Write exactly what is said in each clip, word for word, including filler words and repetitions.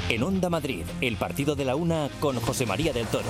En Onda Madrid, el partido de la una con José María del Toro.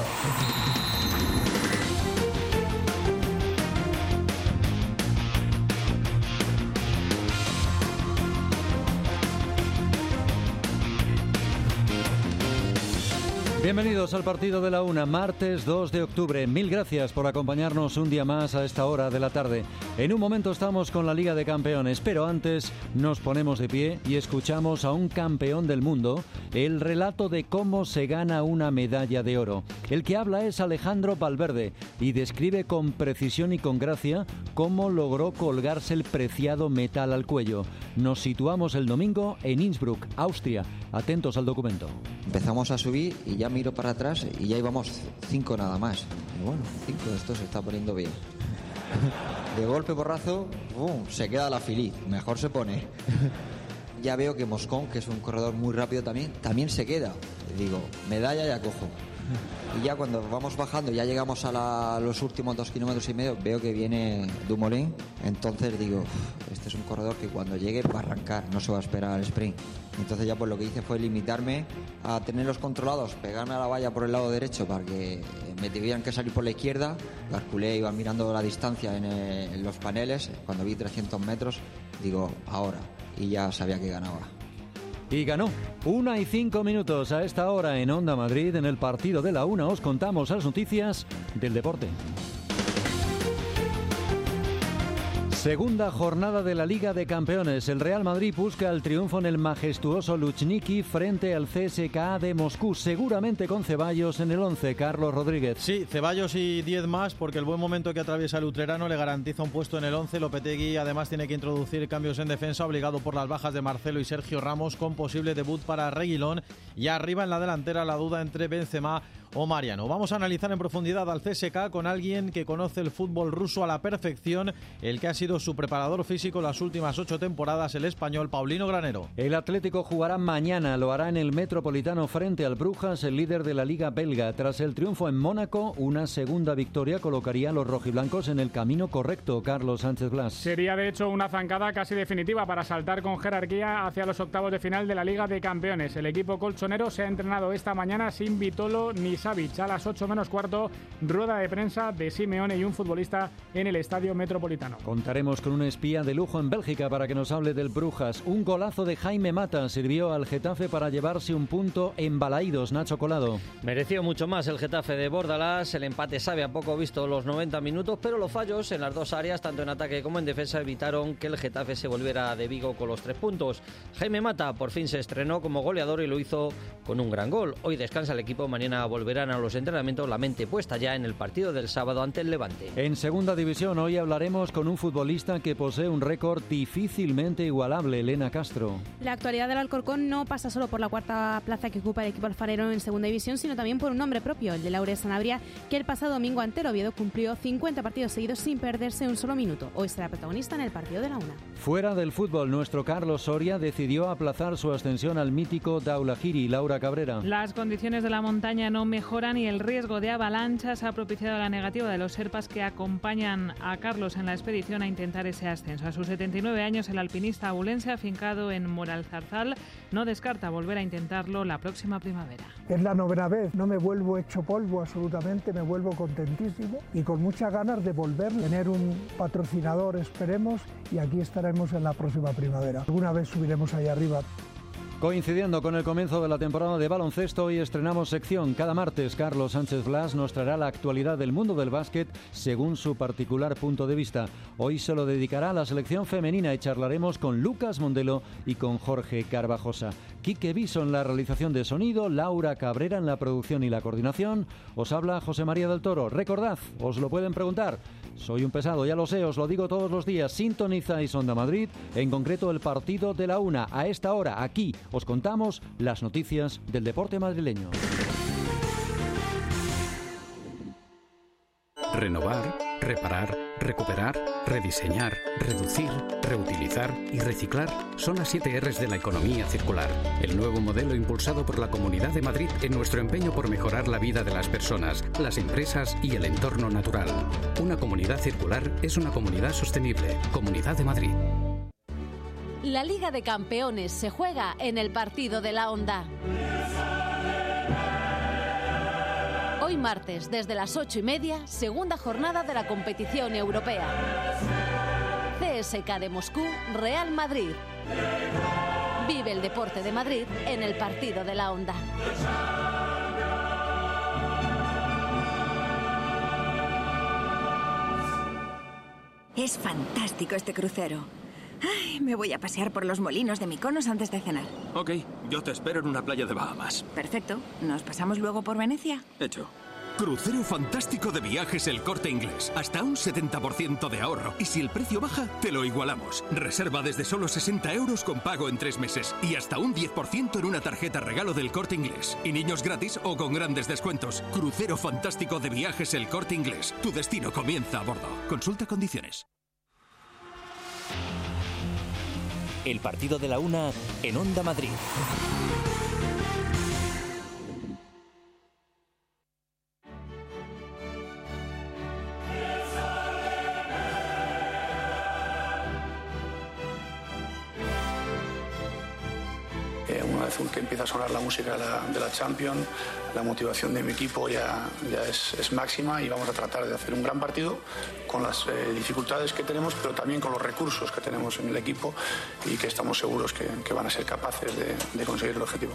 Bienvenidos al partido de la una, martes dos de octubre. Mil gracias por acompañarnos un día más a esta hora de la tarde. En un momento estamos con la Liga de Campeones, pero antes nos ponemos de pie y escuchamos a un campeón del mundo el relato de cómo se gana una medalla de oro. El que habla es Alejandro Valverde y describe con precisión y con gracia cómo logró colgarse el preciado metal al cuello. Nos situamos el domingo en Innsbruck, Austria. Atentos al documento. Empezamos a subir y ya miro para atrás y ya íbamos cinco nada más. Y bueno, cinco, esto se está poniendo bien. De golpe porrazo, ¡bum!, se queda la feliz, mejor se pone. Ya veo que Moscón, que es un corredor muy rápido también, también se queda. Y digo, medalla ya cojo. Y ya cuando vamos bajando, ya llegamos a la, los últimos dos kilómetros y medio, veo que viene Dumoulin. Entonces digo, este es un corredor que cuando llegue va a arrancar, no se va a esperar al sprint. Entonces ya pues lo que hice fue limitarme a tenerlos controlados, pegarme a la valla por el lado derecho para que me tuvieran que salir por la izquierda. Calculé, iba mirando la distancia en, el, en los paneles. Cuando vi trescientos metros, digo, ahora. Y ya sabía que ganaba. Y ganó. Una y cinco minutos a esta hora en Onda Madrid. En el partido de la una os contamos las noticias del deporte. Segunda jornada de la Liga de Campeones. El Real Madrid busca el triunfo en el majestuoso Luzhniki frente al C S K A de Moscú, seguramente con Ceballos en el once. Carlos Rodríguez. Sí, Ceballos y diez más, porque el buen momento que atraviesa el utrerano le garantiza un puesto en el once. Lopetegui además tiene que introducir cambios en defensa, obligado por las bajas de Marcelo y Sergio Ramos, con posible debut para Reguilón. Y arriba en la delantera la duda entre Benzema o Mariano. Vamos a analizar en profundidad al C S K A con alguien que conoce el fútbol ruso a la perfección, el que ha sido su preparador físico las últimas ocho temporadas, el español Paulino Granero. El Atlético jugará mañana, lo hará en el Metropolitano frente al Brujas, el líder de la Liga belga. Tras el triunfo en Mónaco, una segunda victoria colocaría a los rojiblancos en el camino correcto. Carlos Sánchez Blas. Sería de hecho una zancada casi definitiva para saltar con jerarquía hacia los octavos de final de la Liga de Campeones. El equipo colchonero se ha entrenado esta mañana sin Vitolo ni Savic. A las ocho menos cuarto, rueda de prensa de Simeone y un futbolista en el Estadio Metropolitano. Contaremos con un espía de lujo en Bélgica para que nos hable del Brujas. Un golazo de Jaime Mata sirvió al Getafe para llevarse un punto en Balaídos. Nacho Colado. Mereció mucho más el Getafe de Bordalás. El empate sabe a poco visto los noventa minutos, pero los fallos en las dos áreas, tanto en ataque como en defensa, evitaron que el Getafe se volviera de Vigo con los tres puntos. Jaime Mata por fin se estrenó como goleador y lo hizo con un gran gol. Hoy descansa el equipo, mañana volverán a los entrenamientos, la mente puesta ya en el partido del sábado ante el Levante. En segunda división hoy hablaremos con un futbolista que posee un récord difícilmente igualable, Elena Castro. La actualidad del Alcorcón no pasa solo por la cuarta plaza que ocupa el equipo alfarero en segunda división, sino también por un nombre propio, el de Laure Sanabria, que el pasado domingo ante el Oviedo cumplió cincuenta partidos seguidos sin perderse un solo minuto. Hoy será protagonista en el partido de la una. Fuera del fútbol, nuestro Carlos Soria decidió aplazar su ascensión al mítico Daulahiri. Laura Cabrera. Las condiciones de la montaña no mejoran y el riesgo de avalanchas ha propiciado la negativa de los sherpas que acompañan a Carlos en la expedición a intentar ese ascenso. A sus setenta y nueve años, el alpinista abulense, afincado en Moralzarzal, no descarta volver a intentarlo la próxima primavera. Es la novena vez, no me vuelvo hecho polvo absolutamente, me vuelvo contentísimo y con muchas ganas de volver, tener un patrocinador, esperemos, y aquí estaremos en la próxima primavera. Alguna vez subiremos ahí arriba. Coincidiendo con el comienzo de la temporada de baloncesto, hoy estrenamos sección. Cada martes, Carlos Sánchez Blas nos traerá la actualidad del mundo del básquet según su particular punto de vista. Hoy se lo dedicará a la selección femenina y charlaremos con Lucas Mondelo y con Jorge Carvajosa. Quique Viso en la realización de sonido, Laura Cabrera en la producción y la coordinación. Os habla José María del Toro. Recordad, os lo pueden preguntar. Soy un pesado, ya lo sé, os lo digo todos los días. Sintonizáis Onda Madrid, en concreto el partido de la una. A esta hora, aquí, os contamos las noticias del deporte madrileño. Renovar, reparar, recuperar, rediseñar, reducir, reutilizar y reciclar son las siete R's de la economía circular. El nuevo modelo impulsado por la Comunidad de Madrid en nuestro empeño por mejorar la vida de las personas, las empresas y el entorno natural. Una comunidad circular es una comunidad sostenible. Comunidad de Madrid. La Liga de Campeones se juega en el partido de la Onda. Hoy martes, desde las ocho y media, segunda jornada de la competición europea. C S K de Moscú, Real Madrid. Vive el deporte de Madrid en el partido de la Onda. Es fantástico este crucero. Ay, me voy a pasear por los molinos de Mykonos antes de cenar. Ok, yo te espero en una playa de Bahamas. Perfecto. ¿Nos pasamos luego por Venecia? Hecho. Crucero fantástico de Viajes El Corte Inglés. Hasta un setenta por ciento de ahorro. Y si el precio baja, te lo igualamos. Reserva desde solo sesenta euros con pago en tres meses. Y hasta un diez por ciento en una tarjeta regalo del Corte Inglés. Y niños gratis o con grandes descuentos. Crucero fantástico de Viajes El Corte Inglés. Tu destino comienza a bordo. Consulta condiciones. El partido de la una en Onda Madrid. Una vez que empieza a sonar la música de la, de la Champions, la motivación de mi equipo ya, ya es, es máxima y vamos a tratar de hacer un gran partido con las eh, dificultades que tenemos, pero también con los recursos que tenemos en el equipo y que estamos seguros que, que van a ser capaces de, de conseguir el objetivo.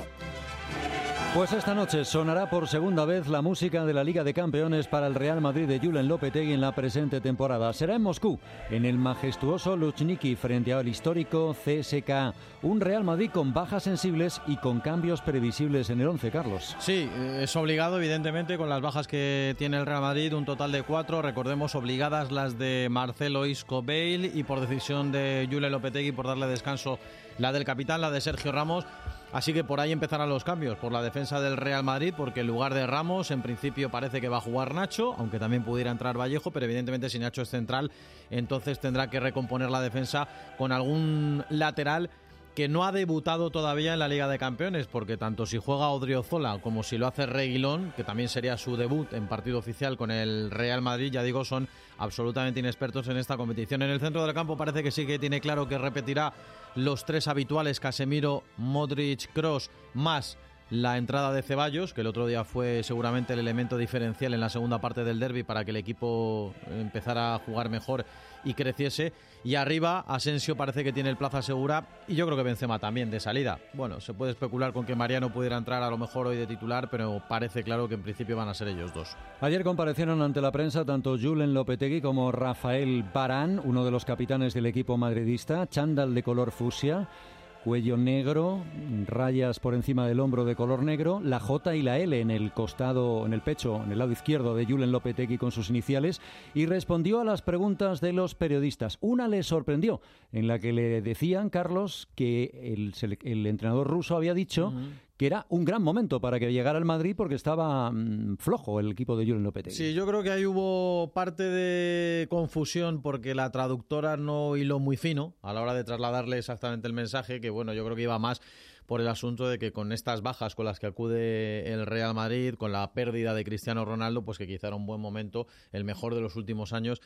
Pues esta noche sonará por segunda vez la música de la Liga de Campeones para el Real Madrid de Julen Lopetegui en la presente temporada. Será en Moscú, en el majestuoso Luzhniki, frente al histórico C S K A. Un Real Madrid con bajas sensibles y con cambios previsibles en el once, Carlos. Sí, es obligado, evidentemente, con las bajas que tiene el Real Madrid, un total de cuatro. Recordemos, obligadas las de Marcelo Isco Bale y por decisión de Julen Lopetegui, por darle descanso, la del capitán, la de Sergio Ramos. Así que por ahí empezarán los cambios, por la defensa del Real Madrid, porque en lugar de Ramos, en principio parece que va a jugar Nacho, aunque también pudiera entrar Vallejo, pero evidentemente si Nacho es central, entonces tendrá que recomponer la defensa con algún lateral que no ha debutado todavía en la Liga de Campeones, porque tanto si juega Odriozola como si lo hace Reguilón, que también sería su debut en partido oficial con el Real Madrid, ya digo, son absolutamente inexpertos en esta competición. En el centro del campo parece que sí que tiene claro que repetirá los tres habituales: Casemiro, Modric, Kroos, más la entrada de Ceballos, que el otro día fue seguramente el elemento diferencial en la segunda parte del derbi para que el equipo empezara a jugar mejor y creciese. Y arriba Asensio parece que tiene el plaza segura, y yo creo que Benzema también de salida. Bueno, se puede especular con que Mariano pudiera entrar a lo mejor hoy de titular, pero parece claro que en principio van a ser ellos dos. Ayer comparecieron ante la prensa tanto Julen Lopetegui como Rafael Varane, uno de los capitanes del equipo madridista, chándal de color fucsia, cuello negro, rayas por encima del hombro de color negro, la J y la L en el costado, en el pecho, en el lado izquierdo de Julen Lopetegui con sus iniciales, y respondió a las preguntas de los periodistas. Una le sorprendió, en la que le decían, Carlos, que el, el entrenador ruso había dicho uh-huh. que era un gran momento para que llegara al Madrid porque estaba mmm, flojo el equipo de Julen Lopetegui. Sí, yo creo que ahí hubo parte de confusión porque la traductora no hiló muy fino a la hora de trasladarle exactamente el mensaje, que bueno, yo creo que iba más por el asunto de que con estas bajas con las que acude el Real Madrid, con la pérdida de Cristiano Ronaldo, pues que quizá era un buen momento, el mejor de los últimos años,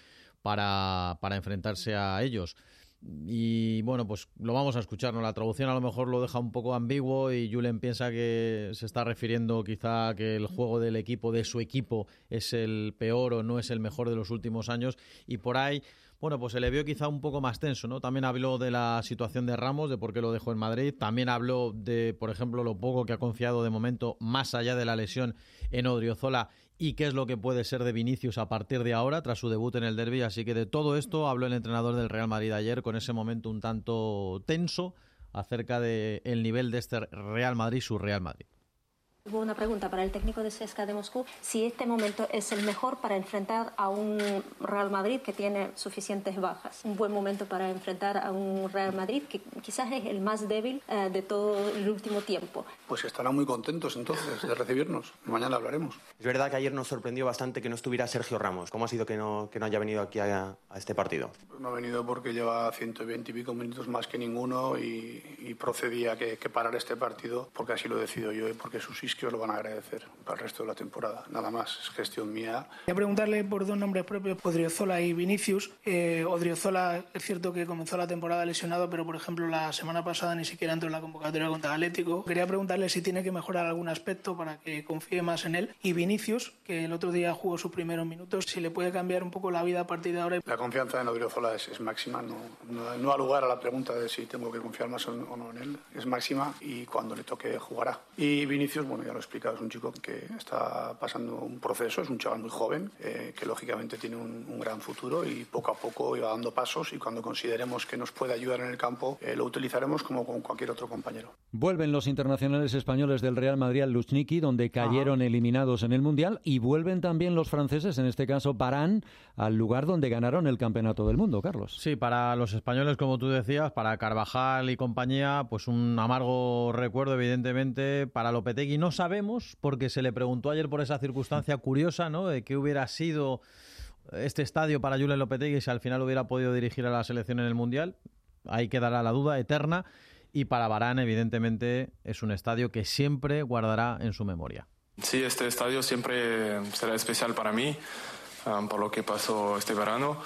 para, para enfrentarse a ellos. Y bueno, pues lo vamos a escuchar, ¿no? La traducción a lo mejor lo deja un poco ambiguo y Julen piensa que se está refiriendo quizá a que el juego del equipo, de su equipo, es el peor o no es el mejor de los últimos años, y por ahí, bueno, pues se le vio quizá un poco más tenso, ¿no? También habló de la situación de Ramos, de por qué lo dejó en Madrid. También habló de, por ejemplo, lo poco que ha confiado de momento, más allá de la lesión, en Odriozola, y qué es lo que puede ser de Vinicius a partir de ahora, tras su debut en el derbi. Así que de todo esto habló el entrenador del Real Madrid ayer, con ese momento un tanto tenso acerca del nivel de este Real Madrid, su Real Madrid. Hubo una pregunta para el técnico de C S K A de Moscú, si este momento es el mejor para enfrentar a un Real Madrid que tiene suficientes bajas. Un buen momento para enfrentar a un Real Madrid que quizás es el más débil eh, de todo el último tiempo. Pues estarán muy contentos entonces de recibirnos. Mañana hablaremos. Es verdad que ayer nos sorprendió bastante que no estuviera Sergio Ramos. ¿Cómo ha sido que no, que no haya venido aquí a, a este partido? No ha venido porque lleva ciento veinte y pico minutos más que ninguno y, y procedía que, que parar este partido porque así lo decido yo y porque sus que os lo van a agradecer para el resto de la temporada. Nada más, es gestión mía. Voy a preguntarle por dos nombres propios, Odriozola y Vinicius. Eh, Odriozola es cierto que comenzó la temporada lesionado, pero por ejemplo la semana pasada ni siquiera entró en la convocatoria contra el Atlético. Quería preguntarle si tiene que mejorar algún aspecto para que confíe más en él. Y Vinicius, que el otro día jugó sus primeros minutos, si le puede cambiar un poco la vida a partir de ahora. La confianza en Odriozola es, es máxima, no, no, no ha lugar a la pregunta de si tengo que confiar más o no en él. Es máxima y cuando le toque jugará. Y Vinicius, bueno, ya lo he explicado, es un chico que está pasando un proceso, es un chaval muy joven, eh, que lógicamente tiene un, un gran futuro y poco a poco va dando pasos y cuando consideremos que nos puede ayudar en el campo, eh, lo utilizaremos como con cualquier otro compañero. Vuelven los internacionales españoles del Real Madrid al Luzhniki, donde cayeron Ajá. eliminados en el Mundial, y vuelven también los franceses, en este caso Varane, al lugar donde ganaron el Campeonato del Mundo, Carlos. Sí, para los españoles, como tú decías, para Carvajal y compañía, pues un amargo recuerdo, evidentemente. Para Lopetegui no sabemos, porque se le preguntó ayer por esa circunstancia curiosa, ¿no?, de qué hubiera sido este estadio para Julen Lopetegui si al final hubiera podido dirigir a la selección en el Mundial. Ahí quedará la duda eterna. Y para Varane, evidentemente, es un estadio que siempre guardará en su memoria. Sí, este estadio siempre será especial para mí, um, por lo que pasó este verano.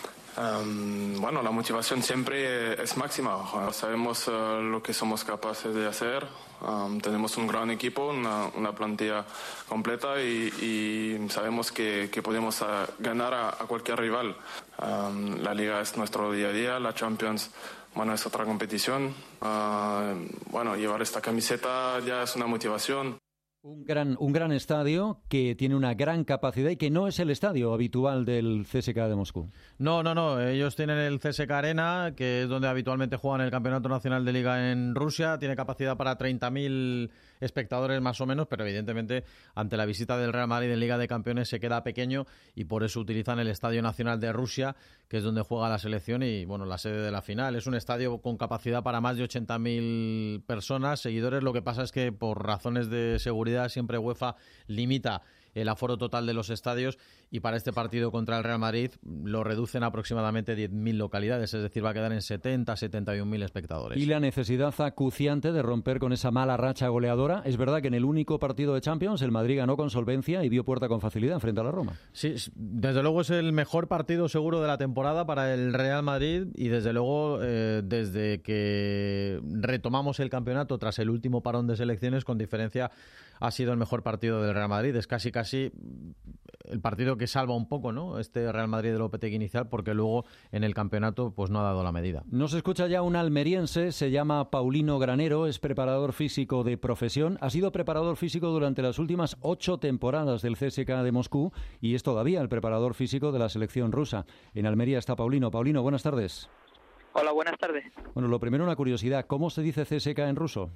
Um, bueno, la motivación siempre es máxima. Sabemos uh, lo que somos capaces de hacer. Um, tenemos un gran equipo, una, una plantilla completa y, y sabemos que, que podemos uh, ganar a, a cualquier rival. Um, la Liga es nuestro día a día, la Champions, bueno, es otra competición. Uh, bueno, llevar esta camiseta ya es una motivación. Un gran, un gran estadio que tiene una gran capacidad y que no es el estadio habitual del C S K A de Moscú. No, no, no. Ellos tienen el C S K A Arena, que es donde habitualmente juegan el Campeonato Nacional de Liga en Rusia. Tiene capacidad para treinta mil espectadores más o menos, pero evidentemente ante la visita del Real Madrid en Liga de Campeones se queda pequeño y por eso utilizan el Estadio Nacional de Rusia, que es donde juega la selección y, bueno, la sede de la final. Es un estadio con capacidad para más de ochenta mil personas, seguidores. Lo que pasa es que por razones de seguridad siempre UEFA limita el aforo total de los estadios y para este partido contra el Real Madrid lo reducen a aproximadamente diez mil localidades, es decir, va a quedar en setenta, setenta y un mil espectadores. Y la necesidad acuciante de romper con esa mala racha goleadora. Es verdad que en el único partido de Champions el Madrid ganó con solvencia y vio puerta con facilidad frente a la Roma. Sí, desde luego es el mejor partido seguro de la temporada para el Real Madrid y desde luego eh, desde que retomamos el campeonato tras el último parón de selecciones, con diferencia ha sido el mejor partido del Real Madrid. Es casi casi el partido que salva un poco, ¿no?, este Real Madrid de Lopetegui inicial, porque luego en el campeonato pues no ha dado la medida. Nos escucha ya un almeriense, se llama Paulino Granero, es preparador físico de profesión, ha sido preparador físico durante las últimas ocho temporadas del C S K A de Moscú y es todavía el preparador físico de la selección rusa. En Almería está Paulino. Paulino, buenas tardes. Hola, buenas tardes. Bueno, lo primero, una curiosidad, ¿cómo se dice C S K A en ruso?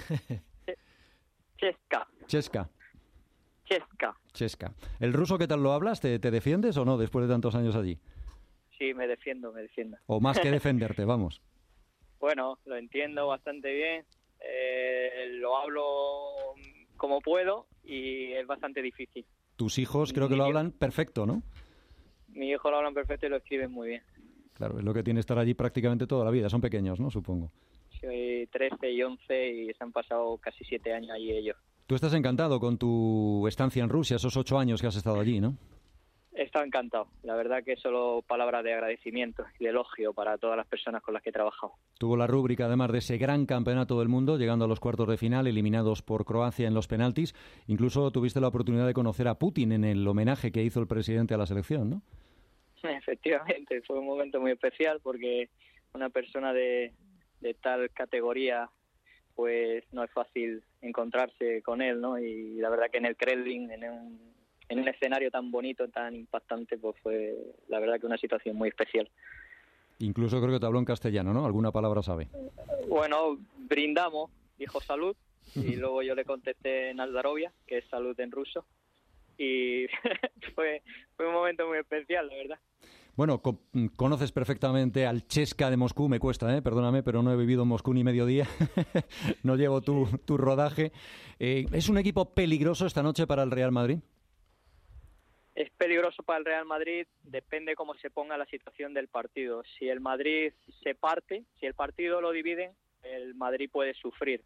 Cheska. Cheska. Cheska. Cheska. ¿El ruso qué tal lo hablas? ¿Te, te defiendes o no después de tantos años allí? Sí, me defiendo, me defiendo. O más que defenderte, vamos. Bueno, lo entiendo bastante bien, eh, lo hablo como puedo y es bastante difícil. Tus hijos creo que lo hablan perfecto, ¿no? Mi hijo lo hablan perfecto y lo escriben muy bien. Claro, es lo que tiene estar allí prácticamente toda la vida. Son pequeños, ¿no? Supongo. Soy trece y once y se han pasado casi siete años allí ellos. Tú estás encantado con tu estancia en Rusia, esos ocho años que has estado allí, ¿no? He estado encantado. La verdad que solo palabras de agradecimiento y de elogio para todas las personas con las que he trabajado. Tuvo la rúbrica, además de ese gran campeonato del mundo, llegando a los cuartos de final, eliminados por Croacia en los penaltis. Incluso tuviste la oportunidad de conocer a Putin en el homenaje que hizo el presidente a la selección, ¿no? Efectivamente, fue un momento muy especial porque una persona de, de tal categoría, pues no es fácil encontrarse con él, ¿no? Y la verdad que en el Kremlin, en un, en un escenario tan bonito, tan impactante, pues fue la verdad que una situación muy especial. Incluso creo que te habló en castellano, ¿no? ¿Alguna palabra sabe? Bueno, brindamos, dijo salud, y luego yo le contesté en Aldarovia, que es salud en ruso, y fue, fue un momento muy especial, la verdad. Bueno, co- conoces perfectamente al Cheska de Moscú, me cuesta, ¿eh? Perdóname, pero no he vivido en Moscú ni medio día, no llevo tu, tu rodaje. Eh, ¿Es un equipo peligroso esta noche para el Real Madrid? Es peligroso para el Real Madrid, depende cómo se ponga la situación del partido. Si el Madrid se parte, si el partido lo dividen, el Madrid puede sufrir,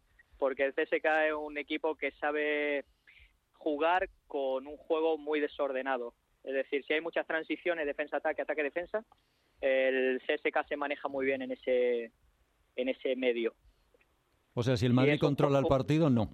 porque el C S K es un equipo que sabe jugar con un juego muy desordenado. Es decir, si hay muchas transiciones, defensa-ataque, ataque-defensa, el C S K se maneja muy bien en ese en ese medio. O sea, si el Madrid controla poco, el partido, no.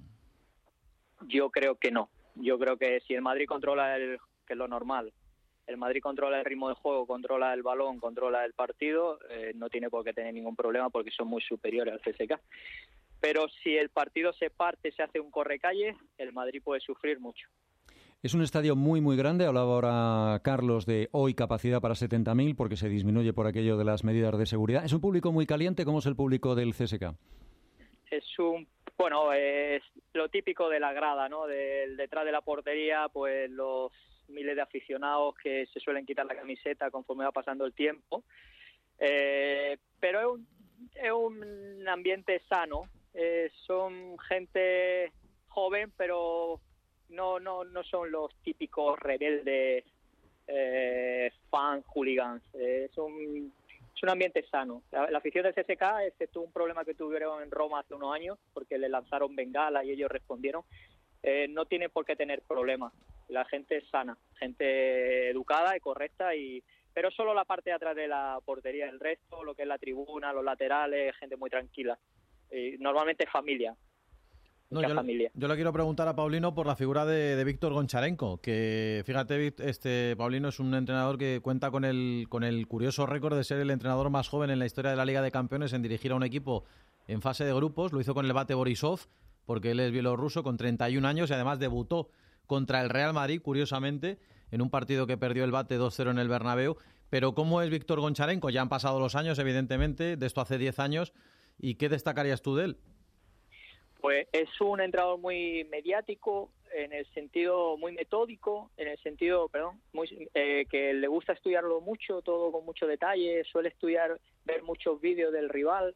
Yo creo que no. Yo creo que si el Madrid controla, el, que es lo normal, el Madrid controla el ritmo de juego, controla el balón, controla el partido, eh, no tiene por qué tener ningún problema porque son muy superiores al C S K. Pero si el partido se parte, se hace un correcalle, el Madrid puede sufrir mucho. Es un estadio muy, muy grande. Hablaba ahora Carlos de hoy capacidad para setenta mil porque se disminuye por aquello de las medidas de seguridad. ¿Es un público muy caliente? ¿Cómo es el público del C S K? Es un... Bueno, es lo típico de la grada, ¿no? De, detrás de la portería, pues los miles de aficionados que se suelen quitar la camiseta conforme va pasando el tiempo. Eh, pero es un, es un ambiente sano. Eh, son gente joven, pero... No, no, no son los típicos rebeldes, eh, fans, hooligans. Eh, es, un, es un ambiente sano. La, la afición del C S K, excepto un problema que tuvieron en Roma hace unos años, porque le lanzaron bengala y ellos respondieron, eh, no tiene por qué tener problemas. La gente es sana, gente educada y correcta, y pero solo la parte de atrás de la portería. El resto, lo que es la tribuna, los laterales, gente muy tranquila. Y normalmente familia. No, yo, yo le quiero preguntar a Paulino por la figura de, de Víctor Goncharenko, que fíjate, este Paulino es un entrenador que cuenta con el, con el curioso récord de ser el entrenador más joven en la historia de la Liga de Campeones en dirigir a un equipo en fase de grupos. Lo hizo con el Bate Borisov, porque él es bielorruso, con treinta y un años, y además debutó contra el Real Madrid, curiosamente, en un partido que perdió el Bate dos cero en el Bernabéu. Pero ¿cómo es Víctor Goncharenko? Ya han pasado los años, evidentemente, de esto hace diez años, ¿y qué destacarías tú de él? Pues es un entrenador muy mediático, en el sentido muy metódico, en el sentido, perdón, muy, eh, que le gusta estudiarlo mucho, todo con mucho detalle, suele estudiar, ver muchos vídeos del rival,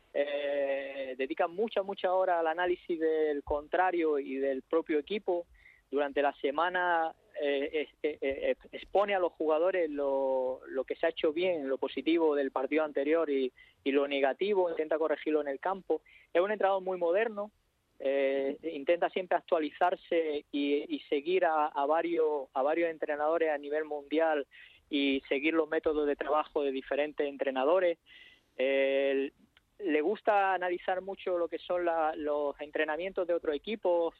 eh, dedica mucha, mucha hora al análisis del contrario y del propio equipo. Durante la semana eh, eh, eh, expone a los jugadores lo, lo que se ha hecho bien, lo positivo del partido anterior y, y lo negativo, intenta corregirlo en el campo. Es un entrenador muy moderno, eh, intenta siempre actualizarse y, y seguir a, a, varios, a varios entrenadores a nivel mundial y seguir los métodos de trabajo de diferentes entrenadores. Eh, le gusta analizar mucho lo que son la, los entrenamientos de otros equipos,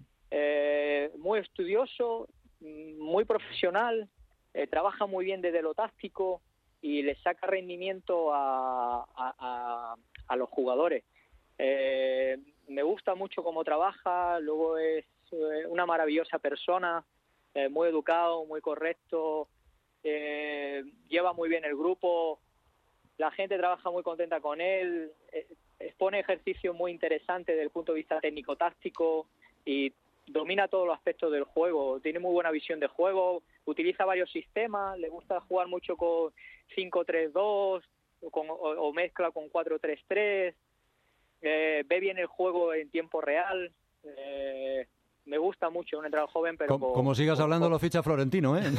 eh, muy estudioso, muy profesional, eh, trabaja muy bien desde lo táctico y le saca rendimiento a, a, a, a los jugadores. Eh, me gusta mucho cómo trabaja, luego es eh, una maravillosa persona, eh, muy educado, muy correcto, eh, lleva muy bien el grupo, la gente trabaja muy contenta con él, eh, expone ejercicios muy interesantes desde el punto de vista técnico-táctico y domina todos los aspectos del juego, tiene muy buena visión de juego, utiliza varios sistemas, le gusta jugar mucho con cinco tres dos o, con, o, o mezcla con cuatro tres tres, eh, ve bien el juego en tiempo real, eh, me gusta mucho, un entrenador joven, pero... Como, con, como sigas con, hablando con... lo ficha Florentino, ¿eh?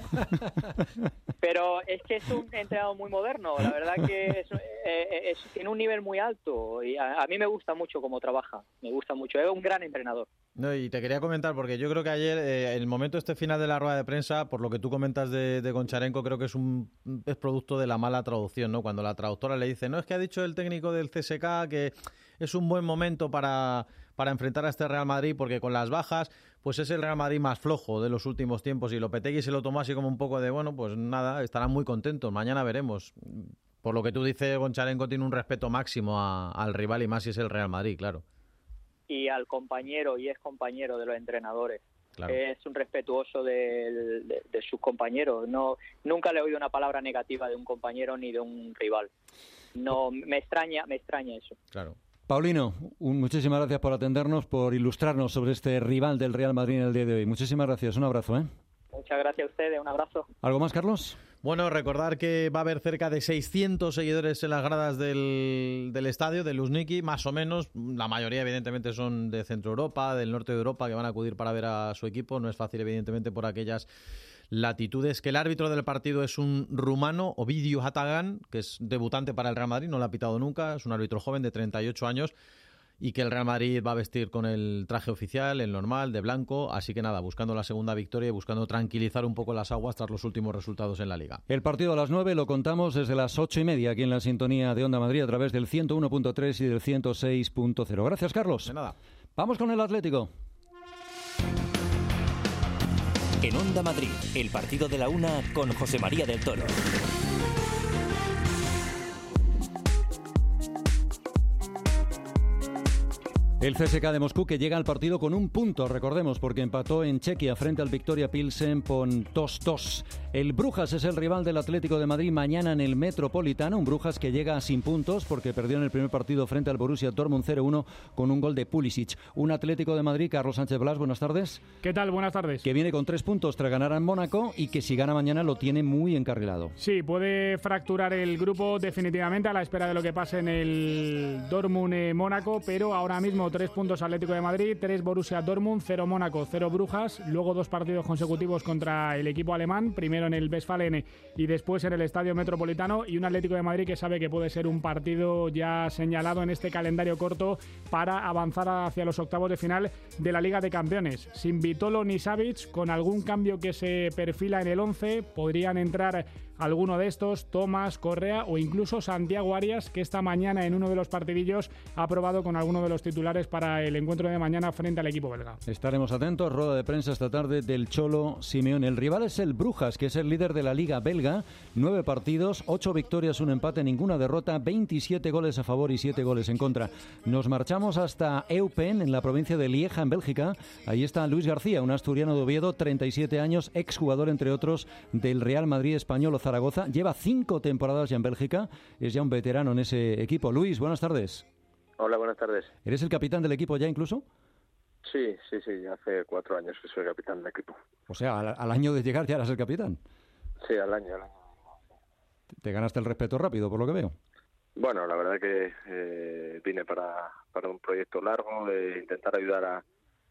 Pero es que es un entrenador muy moderno, la verdad que es, eh, es, tiene un nivel muy alto y a, a mí me gusta mucho cómo trabaja, me gusta mucho, es un gran entrenador. No, y te quería comentar, porque yo creo que ayer, eh, el momento este final de la rueda de prensa, por lo que tú comentas de, de Goncharenko, creo que es un es producto de la mala traducción, ¿no? Cuando la traductora le dice, no, es que ha dicho el técnico del C S K que es un buen momento para, para enfrentar a este Real Madrid, porque con las bajas, pues es el Real Madrid más flojo de los últimos tiempos, y Lopetegui se lo tomó así como un poco de, bueno, pues nada, estarán muy contentos, mañana veremos. Por lo que tú dices, Goncharenko tiene un respeto máximo a, al rival, y más si es el Real Madrid, claro. Y al compañero, y es compañero de los entrenadores. Claro. Es un respetuoso de, de, de sus compañeros. No, nunca le he oído una palabra negativa de un compañero ni de un rival. No, me extraña, me extraña eso. Claro. Paulino, un, muchísimas gracias por atendernos, por ilustrarnos sobre este rival del Real Madrid en el día de hoy. Muchísimas gracias, un abrazo, ¿eh? Muchas gracias a ustedes, un abrazo. ¿Algo más, Carlos? Bueno, recordar que va a haber cerca de seiscientos seguidores en las gradas del, del estadio, de Luzhniki, más o menos. La mayoría, evidentemente, son de Centro Europa, del norte de Europa, que van a acudir para ver a su equipo. No es fácil, evidentemente, por aquellas latitudes. Que el árbitro del partido es un rumano, Ovidiu Hatagan, que es debutante para el Real Madrid, no lo ha pitado nunca, es un árbitro joven de treinta y ocho años. y que el Real Madrid va a vestir con el traje oficial, el normal, de blanco, así que nada, buscando la segunda victoria y buscando tranquilizar un poco las aguas tras los últimos resultados en la Liga. El partido a las nueve lo contamos desde las ocho y media aquí en la sintonía de Onda Madrid a través del ciento uno punto tres y del ciento seis punto cero. Gracias, Carlos. De nada. Vamos con el Atlético. En Onda Madrid, el partido de la una con José María del Toro. El C S K A de Moscú que llega al partido con un punto, recordemos, porque empató en Chequia frente al Victoria Pilsen con dos dos. El Brujas es el rival del Atlético de Madrid mañana en el Metropolitano, un Brujas que llega sin puntos porque perdió en el primer partido frente al Borussia Dortmund cero uno con un gol de Pulisic. Un Atlético de Madrid, Carlos Sánchez Blas, buenas tardes. ¿Qué tal? Buenas tardes. Que viene con tres puntos tras ganar en Mónaco y que si gana mañana lo tiene muy encarrilado. Sí, puede fracturar el grupo definitivamente a la espera de lo que pase en el Dortmund-Mónaco, pero ahora mismo tres puntos Atlético de Madrid, tres Borussia Dortmund, cero Mónaco, cero Brujas, luego dos partidos consecutivos contra el equipo alemán, primero en el Westfalen y después en el Estadio Metropolitano, y un Atlético de Madrid que sabe que puede ser un partido ya señalado en este calendario corto para avanzar hacia los octavos de final de la Liga de Campeones. Sin Vitolo ni Savic, con algún cambio que se perfila en el once, podrían entrar alguno de estos, Tomás, Correa o incluso Santiago Arias, que esta mañana en uno de los partidillos ha probado con alguno de los titulares para el encuentro de mañana frente al equipo belga. Estaremos atentos, rueda de prensa esta tarde del Cholo Simeone. El rival es el Brujas, que es el líder de la Liga belga, nueve partidos, ocho victorias, un empate, ninguna derrota, veintisiete goles a favor y siete goles en contra. Nos marchamos hasta Eupen, en la provincia de Lieja, en Bélgica. Ahí está Luis García, un asturiano de Oviedo, treinta y siete años, exjugador entre otros del Real Madrid español Zaragoza, lleva cinco temporadas ya en Bélgica, es ya un veterano en ese equipo. Luis, buenas tardes. Hola, buenas tardes. ¿Eres el capitán del equipo ya incluso? Sí, sí, sí, hace cuatro años que soy capitán del equipo. O sea, al, al año de llegar ya eras el capitán. Sí, al año, al año. Te ganaste el respeto rápido, por lo que veo. Bueno, la verdad que eh, vine para, para un proyecto largo, de intentar ayudar a,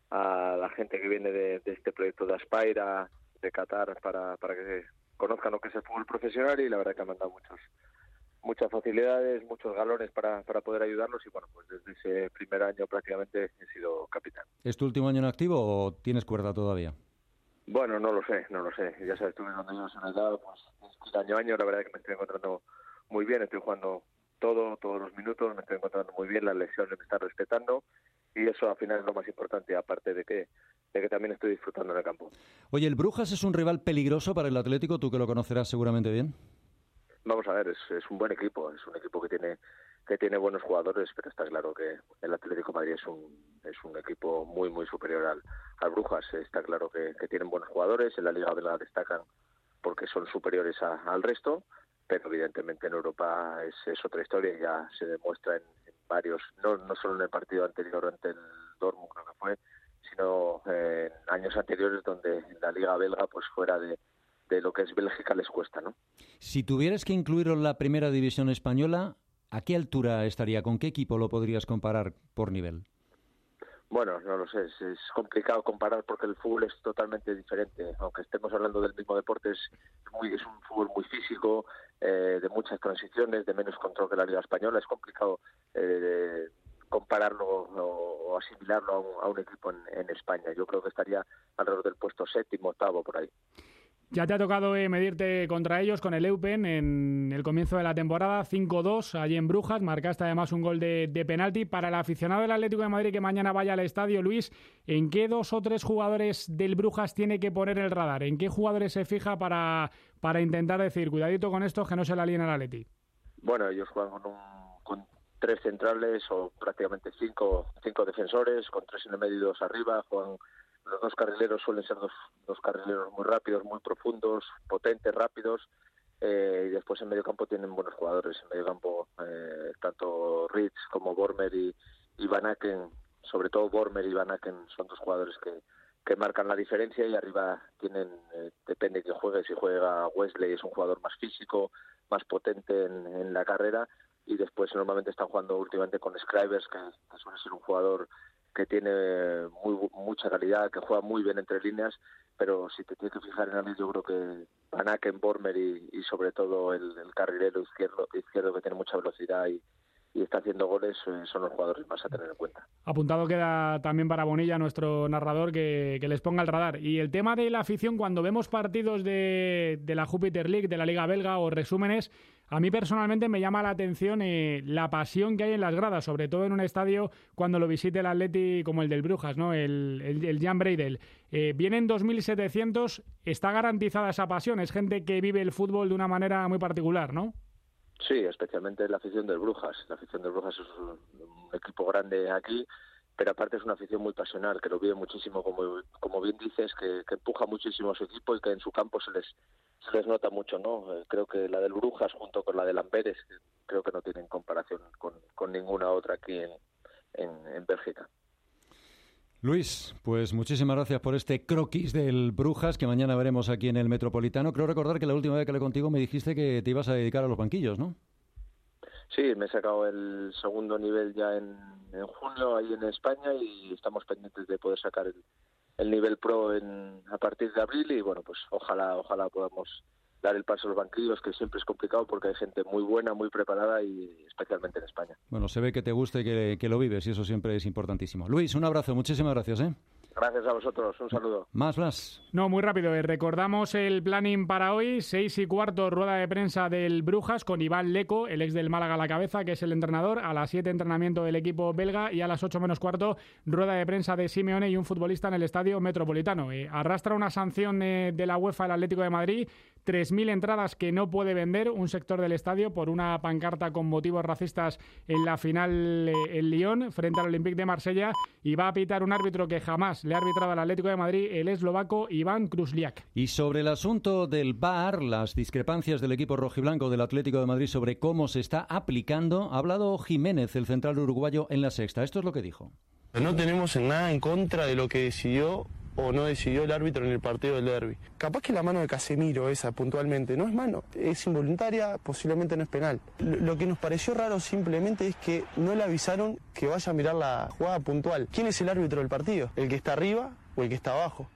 a la gente que viene de, de este proyecto de Aspira, de Qatar, para, para que conozcan lo que es el fútbol profesional, y la verdad que me han dado muchos, muchas facilidades, muchos galones para, para poder ayudarlos, y bueno, pues desde ese primer año prácticamente he sido capitán. ¿Es tu último año en activo o tienes cuerda todavía? Bueno, no lo sé, no lo sé. Ya sabes tú que cuando yo soy edad, pues año a año, la verdad que me estoy encontrando muy bien, estoy jugando todo, todos los minutos, me estoy encontrando muy bien, las lesiones me están respetando, y eso al final es lo más importante, aparte de que de que también estoy disfrutando en el campo. Oye, ¿el Brujas es un rival peligroso para el Atlético? Tú que lo conocerás seguramente bien. Vamos a ver, es, es un buen equipo, es un equipo que tiene que tiene buenos jugadores, pero está claro que el Atlético de Madrid es un es un equipo muy muy superior al, al Brujas. Está claro que, que tienen buenos jugadores, en la Liga belga destacan porque son superiores a, al resto, pero evidentemente en Europa es, es otra historia, y ya se demuestra en, en varios, no, no solo en el partido anterior ante el Dortmund, creo que fue, sino en años anteriores donde en la Liga belga, pues fuera de, de lo que es Bélgica, les cuesta, ¿no? Si tuvieras que incluirlo en la primera división española, ¿a qué altura estaría? ¿Con qué equipo lo podrías comparar por nivel? Bueno, no lo sé, es, es complicado comparar porque el fútbol es totalmente diferente. Aunque estemos hablando del mismo deporte, es, muy, es un fútbol muy físico, eh, de muchas transiciones, de menos control que la Liga Española. Es complicado eh, compararlo o, o asimilarlo a un, a un equipo en, en España. Yo creo que estaría alrededor del puesto séptimo, octavo, por ahí. Ya te ha tocado eh, medirte contra ellos con el Eupen en el comienzo de la temporada, cinco dos allí en Brujas, marcaste además un gol de, de penalti. Para el aficionado del Atlético de Madrid que mañana vaya al estadio, Luis, ¿en qué dos o tres jugadores del Brujas tiene que poner el radar? ¿En qué jugadores se fija para, para intentar decir, cuidadito con estos que no se la líen al Atleti? Bueno, ellos juegan con, un, con tres centrales o prácticamente cinco, cinco defensores, con tres en el medio y dos arriba, juegan. Los dos carrileros suelen ser dos, dos carrileros muy rápidos, muy profundos, potentes, rápidos, eh, y después en medio campo tienen buenos jugadores. En medio campo, eh, tanto Ritz como Vormer y, y Van Aken, sobre todo Vormer y Van Aken, son dos jugadores que, que marcan la diferencia, y arriba tienen, eh, depende de quién juegue, si juega Wesley es un jugador más físico, más potente en, en la carrera, y después normalmente están jugando últimamente con Scrivers, que, que suele ser un jugador que tiene muy, mucha calidad, que juega muy bien entre líneas, pero si te tienes que fijar en alguien, yo creo que Van Aken, Vormer y, y sobre todo el, el carrilero izquierdo, izquierdo que tiene mucha velocidad y, y está haciendo goles, eh, son los jugadores más a tener en cuenta. Apuntado queda también para Bonilla, nuestro narrador, que, que les ponga el radar. Y el tema de la afición, cuando vemos partidos de, de la Jupiler League, de la Liga Belga o resúmenes, a mí personalmente me llama la atención eh, la pasión que hay en las gradas, sobre todo en un estadio cuando lo visite el Atleti como el del Brujas, ¿no? el, el, el Jan Breidel. Eh, vienen dos mil setecientos, está garantizada esa pasión, es gente que vive el fútbol de una manera muy particular, ¿no? Sí, especialmente la afición del Brujas. La afición del Brujas es un, un equipo grande aquí, pero aparte es una afición muy pasional, que lo vive muchísimo, como, como bien dices, que, que empuja muchísimo a su equipo y que en su campo se les se les nota mucho, ¿no? Eh, creo que la del Brujas junto con la del Amberes, creo que no tienen comparación con, con ninguna otra aquí en, en, en Bélgica. Luis, pues muchísimas gracias por este croquis del Brujas que mañana veremos aquí en el Metropolitano. Creo recordar que la última vez que hablé contigo me dijiste que te ibas a dedicar a los banquillos, ¿no? Sí, me he sacado el segundo nivel ya en, en junio ahí en España y estamos pendientes de poder sacar el, el nivel pro en, a partir de abril y bueno, pues ojalá, ojalá podamos dar el paso a los banquillos, que siempre es complicado porque hay gente muy buena, muy preparada y especialmente en España. Bueno, se ve que te gusta y que, que lo vives y eso siempre es importantísimo. Luis, un abrazo, muchísimas gracias, ¿eh? Gracias a vosotros, un saludo. Más, Blas. No, muy rápido. Eh. Recordamos el planning para hoy, seis y cuarto, rueda de prensa del Brujas con Iván Leco, el ex del Málaga a la cabeza, que es el entrenador. A las siete, entrenamiento del equipo belga y a las ocho menos cuarto, rueda de prensa de Simeone y un futbolista en el Estadio Metropolitano. Eh, arrastra una sanción eh, de la UEFA el Atlético de Madrid, tres mil entradas que no puede vender un sector del estadio por una pancarta con motivos racistas en la final eh, en Lyon frente al Olympique de Marsella, y va a pitar un árbitro que jamás le ha arbitrado al Atlético de Madrid, el eslovaco Iván Krusliak. Y sobre el asunto del V A R, las discrepancias del equipo rojiblanco del Atlético de Madrid sobre cómo se está aplicando, ha hablado Jiménez, el central uruguayo, en La Sexta. Esto es lo que dijo. No tenemos nada en contra de lo que decidió o no decidió el árbitro en el partido del derbi. Capaz que la mano de Casemiro esa puntualmente no es mano, es involuntaria, posiblemente no es penal. Lo que nos pareció raro simplemente es que no le avisaron que vaya a mirar la jugada puntual. ¿Quién es el árbitro del partido? ¿El que está arriba o el que está abajo?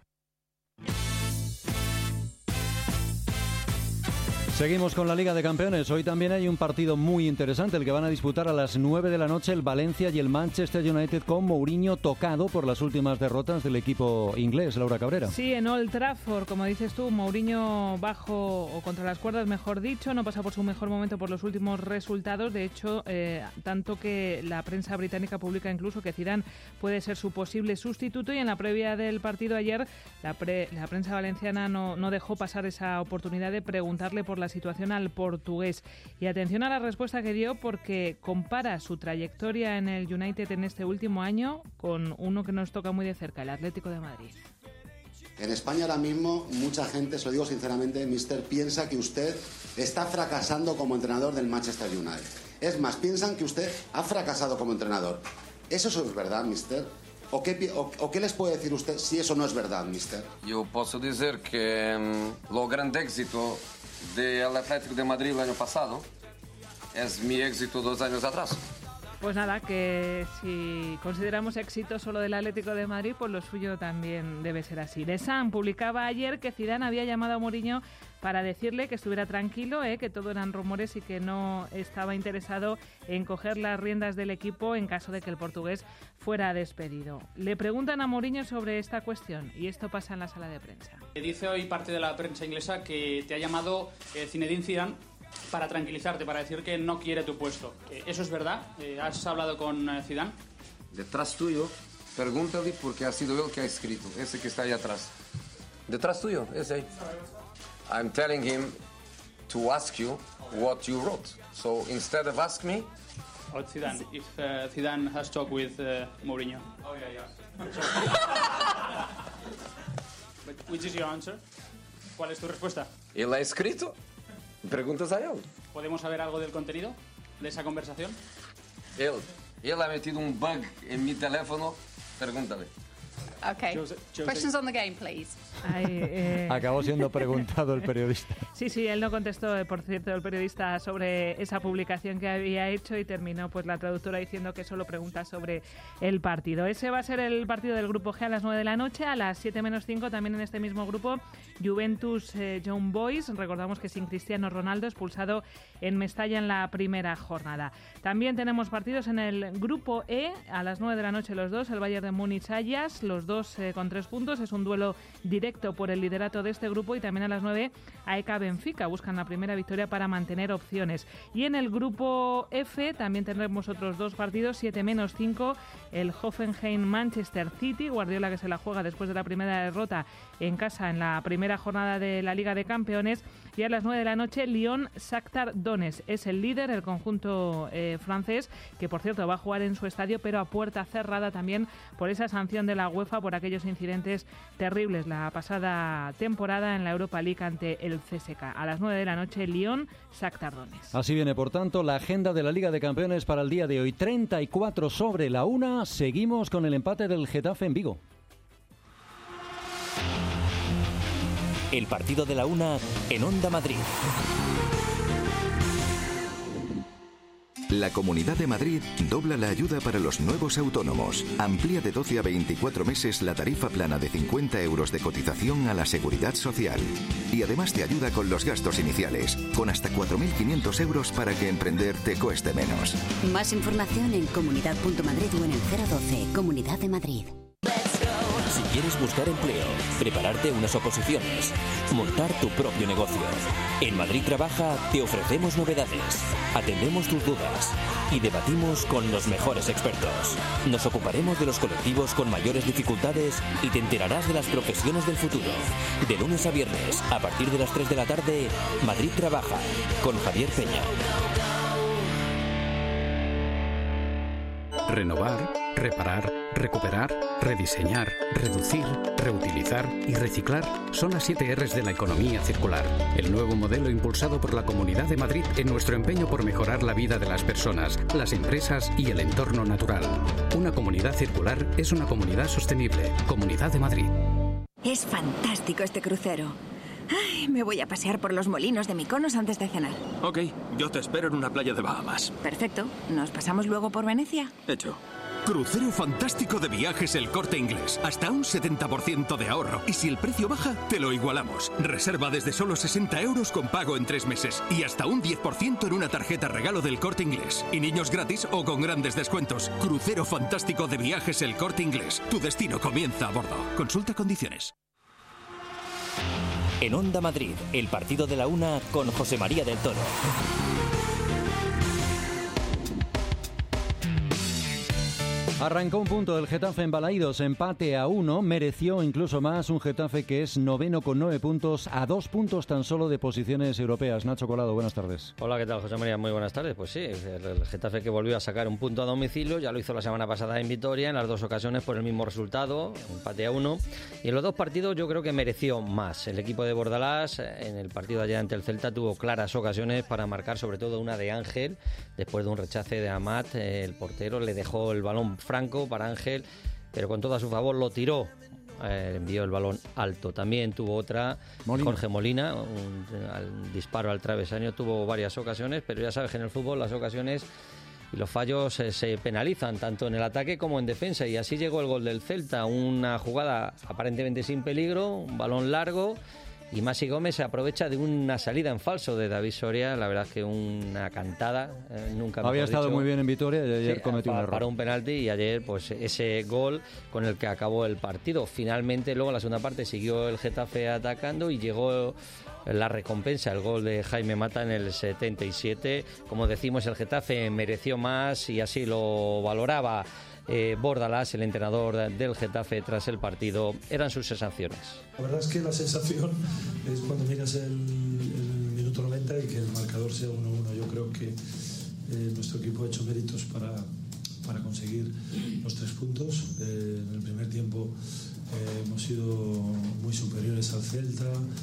Seguimos con la Liga de Campeones. Hoy también hay un partido muy interesante, el que van a disputar a las nueve de la noche el Valencia y el Manchester United, con Mourinho tocado por las últimas derrotas del equipo inglés. Laura Cabrera. Sí, en Old Trafford, como dices tú, Mourinho bajo o contra las cuerdas, mejor dicho, no pasa por su mejor momento por los últimos resultados. De hecho, eh, tanto que la prensa británica publica incluso que Zidane puede ser su posible sustituto, y en la previa del partido ayer la, pre, la prensa valenciana no, no dejó pasar esa oportunidad de preguntarle por la situación al portugués. Y atención a la respuesta que dio, porque compara su trayectoria en el United en este último año con uno que nos toca muy de cerca, el Atlético de Madrid. En España ahora mismo mucha gente, se lo digo sinceramente, mister, piensa que usted está fracasando como entrenador del Manchester United. Es más, piensan que usted ha fracasado como entrenador. ¿Eso es verdad, mister? ¿O qué, o, o qué les puede decir usted si eso no es verdad, mister? Yo puedo decir que um, lo gran éxito del Atlético de Madrid el año pasado es mi éxito dos años atrás. Pues nada, que si consideramos éxito solo del Atlético de Madrid, pues lo suyo también debe ser así. The Sun publicaba ayer que Zidane había llamado a Mourinho para decirle que estuviera tranquilo, eh, que todo eran rumores y que no estaba interesado en coger las riendas del equipo en caso de que el portugués fuera despedido. Le preguntan a Mourinho sobre esta cuestión y esto pasa en la sala de prensa. Dice hoy parte de la prensa inglesa que te ha llamado eh, Zinedine Zidane para tranquilizarte, para decir que no quiere tu puesto. Eh, ¿Eso es verdad? Eh, ¿Has hablado con eh, Zidane? Detrás tuyo, pregúntale porque ha sido él que ha escrito, ese que está ahí atrás. Detrás tuyo, ese ahí. I'm telling him to ask you what you wrote. So instead of ask me... Oh, Zidane, if uh, Zidane has talked with uh, Mourinho. Oh, yeah, yeah. But which is your answer? ¿Cuál es tu respuesta? Él ha escrito. Preguntas a él. ¿Podemos saber algo del contenido de esa conversación? Él. Él ha metido un bug en mi teléfono. Pregúntale. Okay. Questions on the game, please. Ay, eh... Acabó siendo preguntado el periodista. Sí, sí, él no contestó, por cierto, el periodista sobre esa publicación que había hecho y terminó pues la traductora diciendo que solo pregunta sobre el partido. Ese va a ser el partido del Grupo G a las nueve de la noche. A las siete menos cinco también en este mismo grupo, Juventus eh, Young Boys. Recordamos que sin Cristiano Ronaldo, expulsado en Mestalla en la primera jornada. También tenemos partidos en el Grupo E a las nueve de la noche los dos, el Bayern de Múnich Ajax, los dos eh, con tres puntos. Es un duelo directo por el liderato de este grupo. Y también a las nueve A E K Benfica buscan la primera victoria para mantener opciones. Y en el Grupo F también tendremos otros dos partidos, siete menos cinco, el Hoffenheim Manchester City, Guardiola que se la juega después de la primera derrota en casa en la primera jornada de la Liga de Campeones. Y a las nueve de la noche Lyon Shakhtar Donetsk, es el líder, el conjunto eh, francés, que por cierto va a jugar en su estadio pero a puerta cerrada también por esa sanción de la UEFA por aquellos incidentes terribles la pasada temporada en la Europa League ante el C S K. A las nueve de la noche Lyon Shakhtar Donetsk. Así viene por tanto la agenda de la Liga de Campeones para el día de hoy. treinta y cuatro sobre la una. Seguimos con el empate del Getafe en Vigo. El partido de la una en Onda Madrid. La Comunidad de Madrid dobla la ayuda para los nuevos autónomos. Amplía de doce a veinticuatro meses la tarifa plana de cincuenta euros de cotización a la Seguridad Social. Y además te ayuda con los gastos iniciales, con hasta cuatro mil quinientos euros para que emprender te cueste menos. Más información en comunidad punto madrid o en el cero doce. Comunidad de Madrid. Si quieres buscar empleo, prepararte unas oposiciones, montar tu propio negocio. En Madrid Trabaja te ofrecemos novedades, atendemos tus dudas y debatimos con los mejores expertos. Nos ocuparemos de los colectivos con mayores dificultades y te enterarás de las profesiones del futuro. De lunes a viernes, a partir de las tres de la tarde, Madrid Trabaja, con Javier Peña. Renovar, reparar, recuperar, rediseñar, reducir, reutilizar y reciclar son las siete erres de la economía circular. El nuevo modelo impulsado por la Comunidad de Madrid en nuestro empeño por mejorar la vida de las personas, las empresas y el entorno natural. Una comunidad circular es una comunidad sostenible. Comunidad de Madrid. Es fantástico este crucero. Ay, me voy a pasear por los molinos de Mykonos antes de cenar. Ok, yo te espero en una playa de Bahamas. Perfecto. ¿Nos pasamos luego por Venecia? Hecho. Crucero fantástico de Viajes El Corte Inglés. Hasta un setenta por ciento de ahorro. Y si el precio baja, te lo igualamos. Reserva desde solo sesenta euros con pago en tres meses. Y hasta un diez por ciento en una tarjeta regalo del Corte Inglés. Y niños gratis o con grandes descuentos. Crucero fantástico de Viajes El Corte Inglés. Tu destino comienza a bordo. Consulta condiciones. En Onda Madrid, el partido de la una con José María del Toro. Arrancó un punto del Getafe en Balaídos, empate a uno, mereció incluso más un Getafe que es noveno con nueve puntos, a dos puntos tan solo de posiciones europeas. Nacho Colado, buenas tardes. Hola, ¿qué tal, José María? Muy buenas tardes. Pues sí, el Getafe que volvió a sacar un punto a domicilio, ya lo hizo la semana pasada en Vitoria, en las dos ocasiones por el mismo resultado, empate a uno, y en los dos partidos yo creo que mereció más. El equipo de Bordalás, en el partido allá ante el Celta, tuvo claras ocasiones para marcar, sobre todo una de Ángel, después de un rechace de Amat, el portero le dejó el balón franco para Ángel, pero con todo a su favor lo tiró, eh, envió el balón alto. También tuvo otra Molina. Jorge Molina, un, un disparo al travesaño, tuvo varias ocasiones, pero ya sabes que en el fútbol las ocasiones y los fallos eh, se penalizan tanto en el ataque como en defensa, y así llegó el gol del Celta, una jugada aparentemente sin peligro, un balón largo, y Masi Gómez se aprovecha de una salida en falso de David Soria. La verdad es que una cantada, eh, nunca había estado dicho. muy bien en Vitoria y ayer sí, cometió para, un error. Para un penalti, y ayer pues ese gol con el que acabó el partido. Finalmente luego en la segunda parte siguió el Getafe atacando y llegó la recompensa, el gol de Jaime Mata en el setenta y siete. Como decimos, el Getafe mereció más y así lo valoraba Eh, Bordalás, el entrenador del Getafe, tras el partido. Eran sus sensaciones. La verdad es que la sensación es cuando miras el, el minuto noventa y que el marcador sea uno uno. Yo creo que eh, nuestro equipo ha hecho méritos para, para conseguir los tres puntos. Eh, en el primer tiempo eh, hemos sido muy superiores al Celta.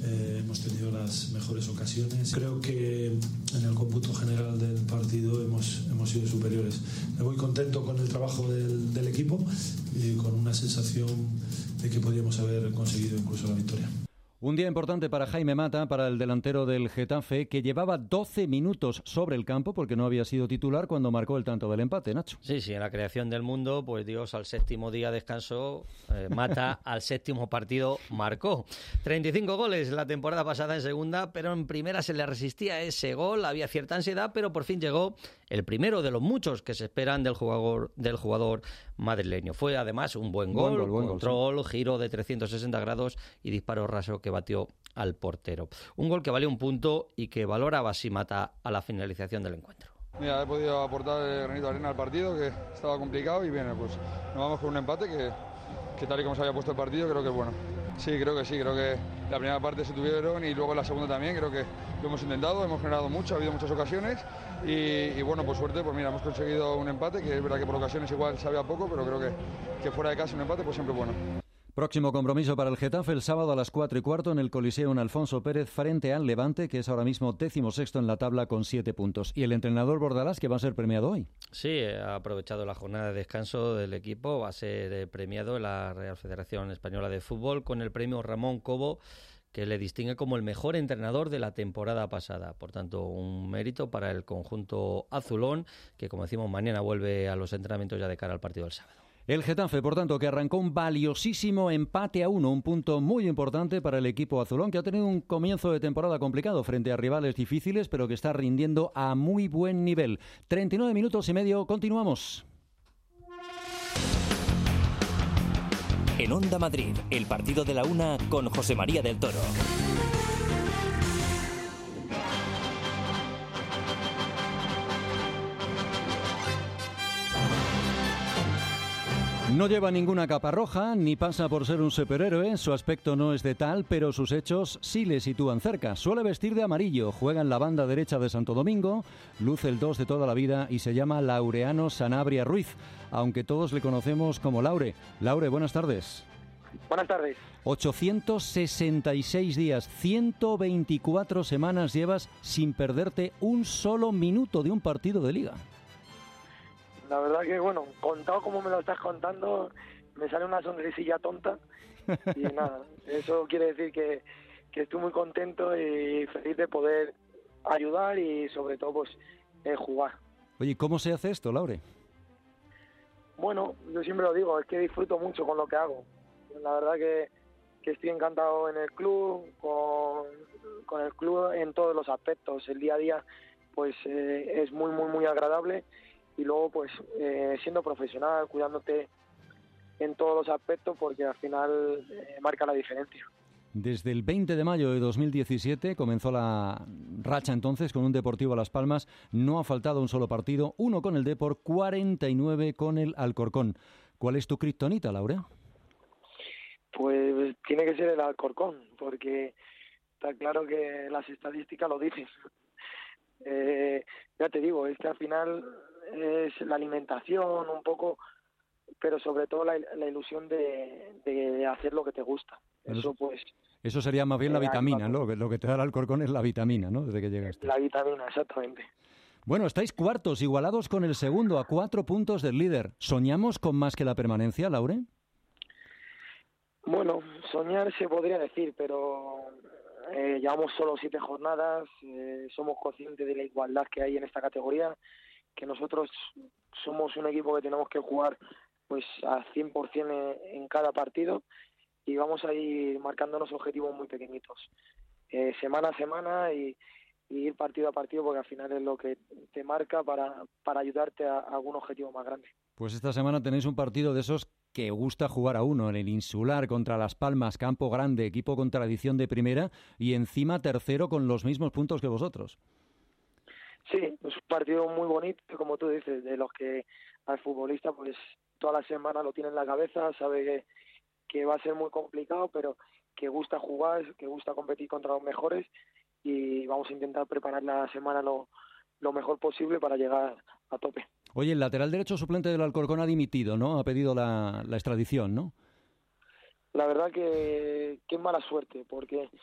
eh, hemos tenido las mejores ocasiones. Creo que en el cómputo general del partido hemos, hemos sido superiores. Me voy contento con el trabajo del, del equipo y con una sensación de que podríamos haber conseguido incluso la victoria. Un día importante para Jaime Mata, para el delantero del Getafe, que llevaba doce minutos sobre el campo porque no había sido titular cuando marcó el tanto del empate, Nacho. Sí, sí, en la creación del mundo, pues Dios al séptimo día descansó, eh, Mata al séptimo partido marcó. treinta y cinco goles la temporada pasada en segunda, pero en primera se le resistía ese gol, había cierta ansiedad, pero por fin llegó el primero de los muchos que se esperan del jugador, del jugador madrileño. Fue además un buen gol, buen gol buen control, gol, sí. Giro de trescientos sesenta grados y disparo raso que batió al portero. Un gol que valió un punto y que valoraba así Mata a la finalización del encuentro. Mira, he podido aportar el granito de arena al partido, que estaba complicado, y bien, pues nos vamos con un empate que, que tal y como se había puesto el partido, creo que es bueno. Sí, creo que sí, creo que la primera parte se tuvieron y luego la segunda también, creo que lo hemos intentado, hemos generado mucho, ha habido muchas ocasiones y, y bueno, por suerte, pues mira, hemos conseguido un empate, que es verdad que por ocasiones igual sabía poco, pero creo que, que fuera de casa un empate pues siempre bueno. Próximo compromiso para el Getafe el sábado a las cuatro y cuarto en el Coliseo en Alfonso Pérez frente al Levante, que es ahora mismo décimo sexto en la tabla con siete puntos. Y el entrenador Bordalás, que va a ser premiado hoy. Sí, ha aprovechado la jornada de descanso del equipo, va a ser premiado en la Real Federación Española de Fútbol con el premio Ramón Cobo, que le distingue como el mejor entrenador de la temporada pasada. Por tanto, un mérito para el conjunto azulón, que como decimos, mañana vuelve a los entrenamientos ya de cara al partido del sábado. El Getafe, por tanto, que arrancó un valiosísimo empate a uno, un punto muy importante para el equipo azulón, que ha tenido un comienzo de temporada complicado frente a rivales difíciles, pero que está rindiendo a muy buen nivel. treinta y nueve minutos y medio, continuamos. En Onda Madrid, el partido de la una con José María del Toro. No lleva ninguna capa roja, ni pasa por ser un superhéroe, su aspecto no es de tal, pero sus hechos sí le sitúan cerca. Suele vestir de amarillo, juega en la banda derecha de Santo Domingo, luce el dos de toda la vida y se llama Laureano Sanabria Ruiz, aunque todos le conocemos como Laure. Laure, buenas tardes. Buenas tardes. ochocientos sesenta y seis días, ciento veinticuatro semanas llevas sin perderte un solo minuto de un partido de liga. La verdad que, bueno, contado como me lo estás contando, me sale una sonrisilla tonta y nada, eso quiere decir que, que estoy muy contento y feliz de poder ayudar y sobre todo pues eh, jugar. Oye, ¿cómo se hace esto, Laure? Bueno, yo siempre lo digo, es que disfruto mucho con lo que hago. La verdad que, que estoy encantado en el club, con, con el club en todos los aspectos. El día a día pues eh, es muy, muy, muy agradable. Y luego, pues, eh, siendo profesional, cuidándote en todos los aspectos, porque al final eh, marca la diferencia. Desde el veinte de mayo de dos mil diecisiete comenzó la racha entonces con un Deportivo Las Palmas. No ha faltado un solo partido, uno con el Depor, cuarenta y nueve con el Alcorcón. ¿Cuál es tu kriptonita, Laura? Pues tiene que ser el Alcorcón, porque está claro que las estadísticas lo dicen. Eh, ya te digo, es que al final es la alimentación un poco, pero sobre todo la, la ilusión de, de hacer lo que te gusta. Eso, eso pues eso sería más bien la vitamina, ¿no? Lo que te da el Alcorcón es la vitamina, ¿no? Desde que llegaste. La vitamina, exactamente. Bueno, estáis cuartos, igualados con el segundo, a cuatro puntos del líder. ¿Soñamos con más que la permanencia, Laure? Bueno, soñar se podría decir, pero eh, llevamos solo siete jornadas, eh, somos conscientes de la igualdad que hay en esta categoría, que nosotros somos un equipo que tenemos que jugar pues a cien por ciento en, en cada partido y vamos a ir marcándonos objetivos muy pequeñitos, eh, semana a semana y, y ir partido a partido, porque al final es lo que te marca para, para ayudarte a, a algún objetivo más grande. Pues esta semana tenéis un partido de esos que gusta jugar a uno, en el Insular contra Las Palmas, campo grande, equipo con tradición de primera y encima tercero con los mismos puntos que vosotros. Sí, es un partido muy bonito, como tú dices, de los que al futbolista pues toda la semana lo tiene en la cabeza, sabe que, que va a ser muy complicado, pero que gusta jugar, que gusta competir contra los mejores y vamos a intentar preparar la semana lo, lo mejor posible para llegar a tope. Oye, el lateral derecho suplente del Alcorcón ha dimitido, ¿no? Ha pedido la, la extradición, ¿no? La verdad que, que es mala suerte, porque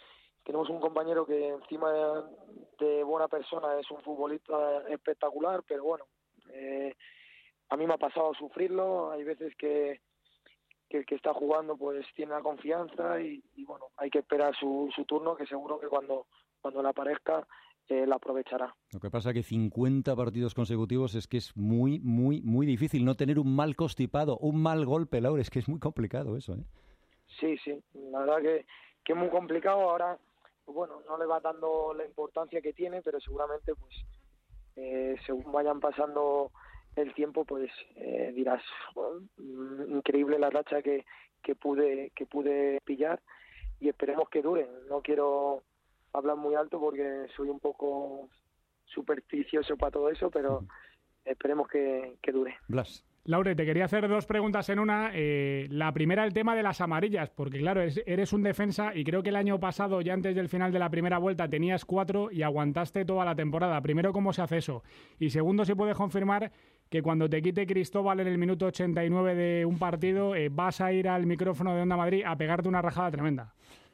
tenemos un compañero que encima de, de buena persona es un futbolista espectacular, pero bueno, eh, a mí me ha pasado sufrirlo. Hay veces que, que el que está jugando pues tiene la confianza y, y bueno, hay que esperar su, su turno, que seguro que cuando, cuando le aparezca eh, la aprovechará. Lo que pasa es que cincuenta partidos consecutivos es que es muy, muy, muy difícil no tener un mal constipado, un mal golpe, Laure, es que es muy complicado eso, ¿eh? Sí, sí, la verdad que, que es muy complicado. Ahora, pues bueno, no le va dando la importancia que tiene, pero seguramente pues eh, según vayan pasando el tiempo, pues eh, dirás, bueno, increíble la racha que, que pude que pude pillar, y esperemos que dure. No quiero hablar muy alto porque soy un poco supersticioso para todo eso, pero esperemos que, que dure. Blas. Laure, te quería hacer dos preguntas en una. Eh, la primera, el tema de las amarillas, porque claro, es, eres un defensa y creo que el año pasado, ya antes del final de la primera vuelta, tenías cuatro y aguantaste toda la temporada. Primero, ¿cómo se hace eso? Y segundo, si puedes confirmar que cuando te quite Cristóbal en el minuto ochenta y nueve de un partido, eh, vas a ir al micrófono de Onda Madrid a pegarte una rajada tremenda.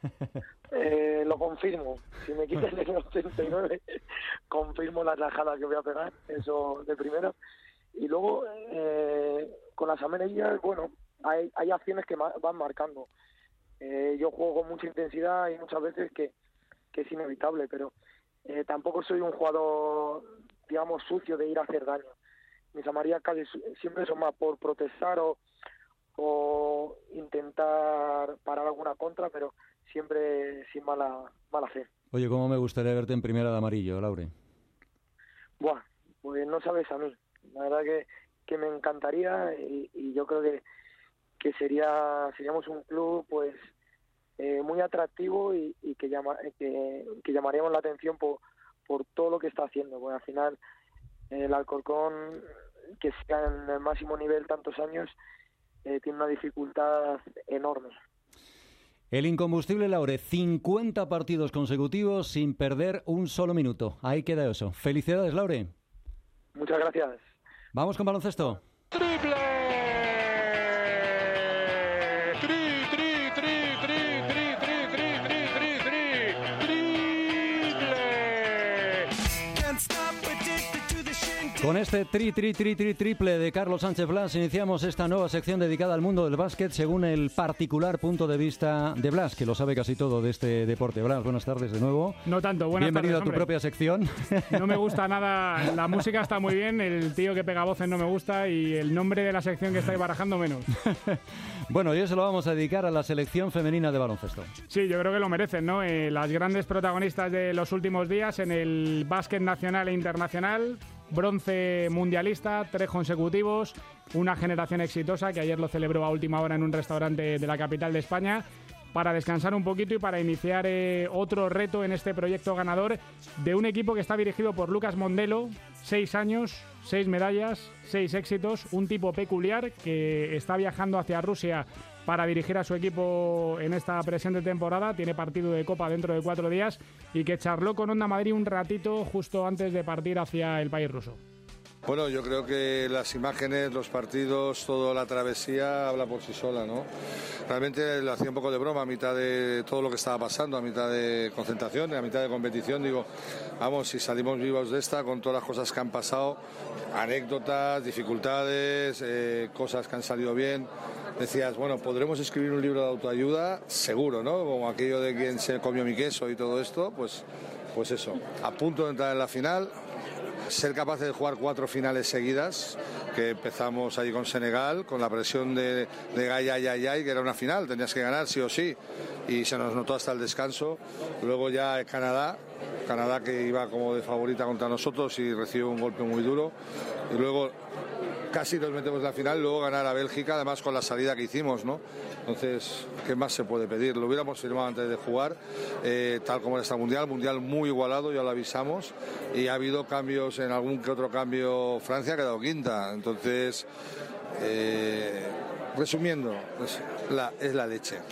Eh, lo confirmo. Si me quitan el ochenta y nueve, confirmo la rajada que voy a pegar, eso de primero. Y luego, eh, con las amarillas, bueno, hay, hay acciones que ma- van marcando. Eh, yo juego con mucha intensidad y muchas veces que, que es inevitable, pero eh, tampoco soy un jugador, digamos, sucio de ir a hacer daño. Mis amarillas casi su- siempre son más por protestar o, o intentar parar alguna contra, pero siempre sin mala, mala fe. Oye, ¿cómo me gustaría verte en primera de amarillo, Laure? Buah, pues no sabes a mí. La verdad que, que me encantaría y, y yo creo que, que sería seríamos un club pues eh, muy atractivo y, y que, llama, que, que llamaríamos la atención por, por todo lo que está haciendo. Pues al final eh, el Alcorcón, que siga en el máximo nivel tantos años, eh, tiene una dificultad enorme. El incombustible Laure, cincuenta partidos consecutivos sin perder un solo minuto. Ahí queda eso. Felicidades, Laure. Muchas gracias. Vamos con baloncesto. ¡Triple! ¡Tri, tri, tri, tri, tri, tri, tri, tri, tri, tri! ¡Triple! Con este tri, tri, tri, tri, triple de Carlos Sánchez Blas iniciamos esta nueva sección dedicada al mundo del básquet según el particular punto de vista de Blas, que lo sabe casi todo de este deporte. Blas, buenas tardes de nuevo. No tanto, buenas Bienvenido tardes, a tu propia sección. No me gusta nada, la música está muy bien, el tío que pega voces no me gusta y el nombre de la sección que estáis barajando menos. Bueno, y eso lo vamos a dedicar a la selección femenina de baloncesto. Sí, yo creo que lo merecen, ¿no? Eh, las grandes protagonistas de los últimos días en el básquet nacional e internacional. Bronce mundialista, tres consecutivos, una generación exitosa que ayer lo celebró a última hora en un restaurante de la capital de España, para descansar un poquito y para iniciar eh, otro reto en este proyecto ganador de un equipo que está dirigido por Lucas Mondelo. Seis años, seis medallas, seis éxitos, un tipo peculiar que está viajando hacia Rusia para dirigir a su equipo en esta presente temporada. Tiene partido de Copa dentro de cuatro días y que charló con Onda Madrid un ratito justo antes de partir hacia el país ruso. Bueno, yo creo que las imágenes, los partidos, toda la travesía habla por sí sola, ¿no? Realmente lo hacía un poco de broma a mitad de todo lo que estaba pasando, a mitad de concentración, a mitad de competición. Digo, vamos, si salimos vivos de esta con todas las cosas que han pasado, anécdotas, dificultades, eh, cosas que han salido bien. Decías, bueno, ¿podremos escribir un libro de autoayuda? Seguro, ¿no? Como aquello de quien se comió mi queso y todo esto, pues, pues eso. A punto de entrar en la final, ser capaces de jugar cuatro finales seguidas, que empezamos ahí con Senegal, con la presión de, de ay, ay, ay, ay, que era una final, tenías que ganar sí o sí, y se nos notó hasta el descanso. Luego ya Canadá, Canadá que iba como de favorita contra nosotros y recibió un golpe muy duro, y luego casi nos metemos en la final, luego ganar a Bélgica, además con la salida que hicimos, ¿no? Entonces, ¿qué más se puede pedir? Lo hubiéramos firmado antes de jugar, eh, tal como está el Mundial, Mundial muy igualado, ya lo avisamos, y ha habido cambios, en algún que otro cambio, Francia ha quedado quinta, entonces, eh, resumiendo, pues, la, es la leche.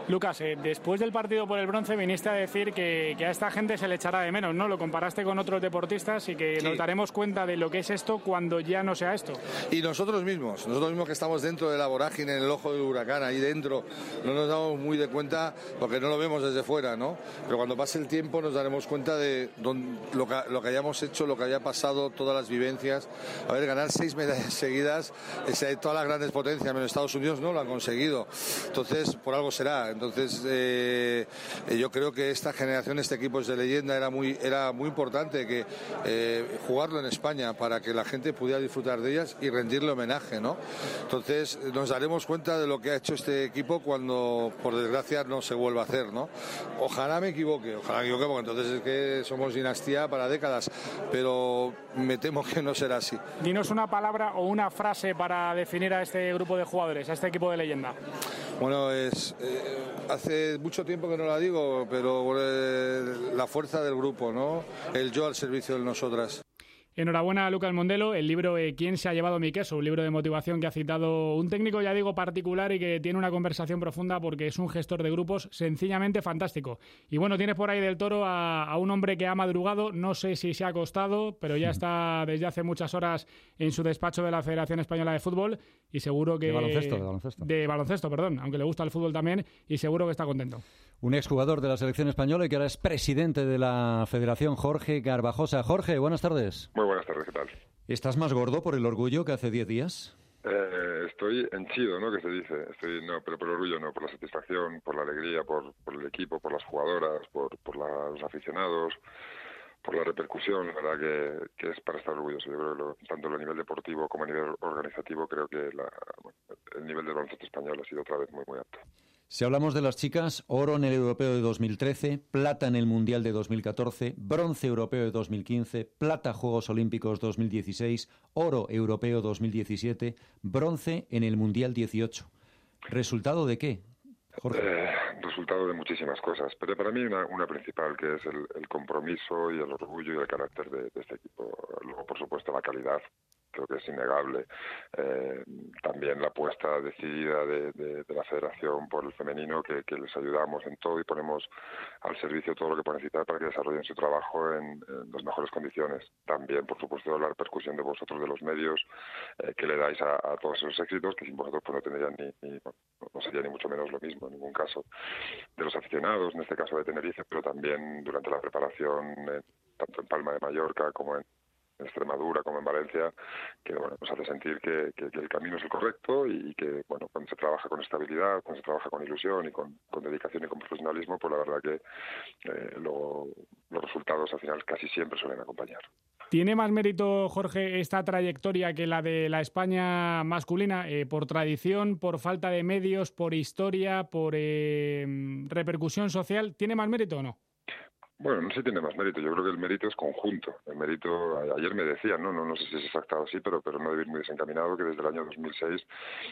Lucas, eh, después del partido por el bronce viniste a decir que, que a esta gente se le echará de menos, ¿no? Lo comparaste con otros deportistas y que sí. Nos daremos cuenta de lo que es esto cuando ya no sea esto. Y nosotros mismos, nosotros mismos que estamos dentro de la vorágine, en el ojo del huracán, ahí dentro, no nos damos muy de cuenta porque no lo vemos desde fuera, ¿no? Pero cuando pase el tiempo nos daremos cuenta de don, lo, que, lo que hayamos hecho, lo que haya pasado, todas las vivencias. A ver, ganar seis medallas seguidas, ese, todas las grandes potencias, menos Estados Unidos no lo han conseguido. Entonces, por algo será. Entonces, eh, yo creo que esta generación, este equipo es de leyenda, era muy, era muy importante que eh, jugarlo en España para que la gente pudiera disfrutar de ellas y rendirle homenaje, ¿no? Entonces, nos daremos cuenta de lo que ha hecho este equipo cuando, por desgracia, no se vuelva a hacer, ¿no? Ojalá me equivoque, ojalá me equivoque, porque entonces es que somos dinastía para décadas, pero me temo que no será así. Dinos una palabra o una frase para definir a este grupo de jugadores, a este equipo de leyenda. Bueno, es eh, hace mucho tiempo que no la digo, pero eh, la fuerza del grupo, ¿no? El yo al servicio de nosotras. Enhorabuena a Lucas Mondelo, el libro eh, ¿Quién se ha llevado mi queso? Un libro de motivación que ha citado un técnico, ya digo, particular y que tiene una conversación profunda porque es un gestor de grupos sencillamente fantástico. Y bueno, tienes por ahí del Toro a, a un hombre que ha madrugado, no sé si se ha acostado, pero ya está desde hace muchas horas en su despacho de la Federación Española de Fútbol y seguro que... De baloncesto, de baloncesto. De baloncesto, perdón, aunque le gusta el fútbol también y seguro que está contento. Un exjugador de la selección española y que ahora es presidente de la Federación, Jorge Garbajosa. Jorge, buenas tardes. Muy buenas tardes, ¿qué tal? ¿Estás más gordo por el orgullo que hace diez días? Eh, estoy henchido, ¿no? Que se dice. Estoy, no, pero por el orgullo no, por la satisfacción, por la alegría, por, por el equipo, por las jugadoras, por, por la, los aficionados, por la repercusión, la verdad que, que es para estar orgulloso. Yo creo que lo, tanto a nivel deportivo como a nivel organizativo, creo que la, bueno, el nivel del baloncesto español ha sido otra vez muy, muy alto. Si hablamos de las chicas, oro en el Europeo de dos mil trece, plata en el Mundial de dos mil catorce, bronce Europeo de dos mil quince, plata Juegos Olímpicos dos mil dieciséis, oro Europeo dos mil diecisiete, bronce en el Mundial dieciocho. ¿Resultado de qué, Jorge? Eh, resultado de muchísimas cosas, pero para mí una, una principal, que es el, el compromiso y el orgullo y el carácter de, de este equipo. Luego, por supuesto, la calidad. Creo que es innegable. Eh, también la apuesta decidida de, de, de la Federación por el femenino, que, que les ayudamos en todo y ponemos al servicio todo lo que puedan necesitar para que desarrollen su trabajo en, en las mejores condiciones. También, por supuesto, la repercusión de vosotros, de los medios, eh, que le dais a, a todos esos éxitos, que sin vosotros pues, no tendrían ni, ni no sería ni mucho menos lo mismo en ningún caso. De los aficionados, en este caso de Tenerife, pero también durante la preparación, eh, tanto en Palma de Mallorca como en en Extremadura como en Valencia, que bueno, nos hace sentir que, que, que el camino es el correcto y que bueno, cuando se trabaja con estabilidad, cuando se trabaja con ilusión y con, con dedicación y con profesionalismo, pues la verdad que eh, lo, los resultados al final casi siempre suelen acompañar. ¿Tiene más mérito, Jorge, esta trayectoria que la de la España masculina? Eh, ¿Por tradición, por falta de medios, por historia, por eh, repercusión social? ¿Tiene más mérito o no? Bueno, no sé si tiene más mérito. Yo creo que el mérito es conjunto. El mérito, ayer me decían, no, no, no sé si es exactado así, pero, pero no debe ir muy desencaminado, que desde el año dos mil seis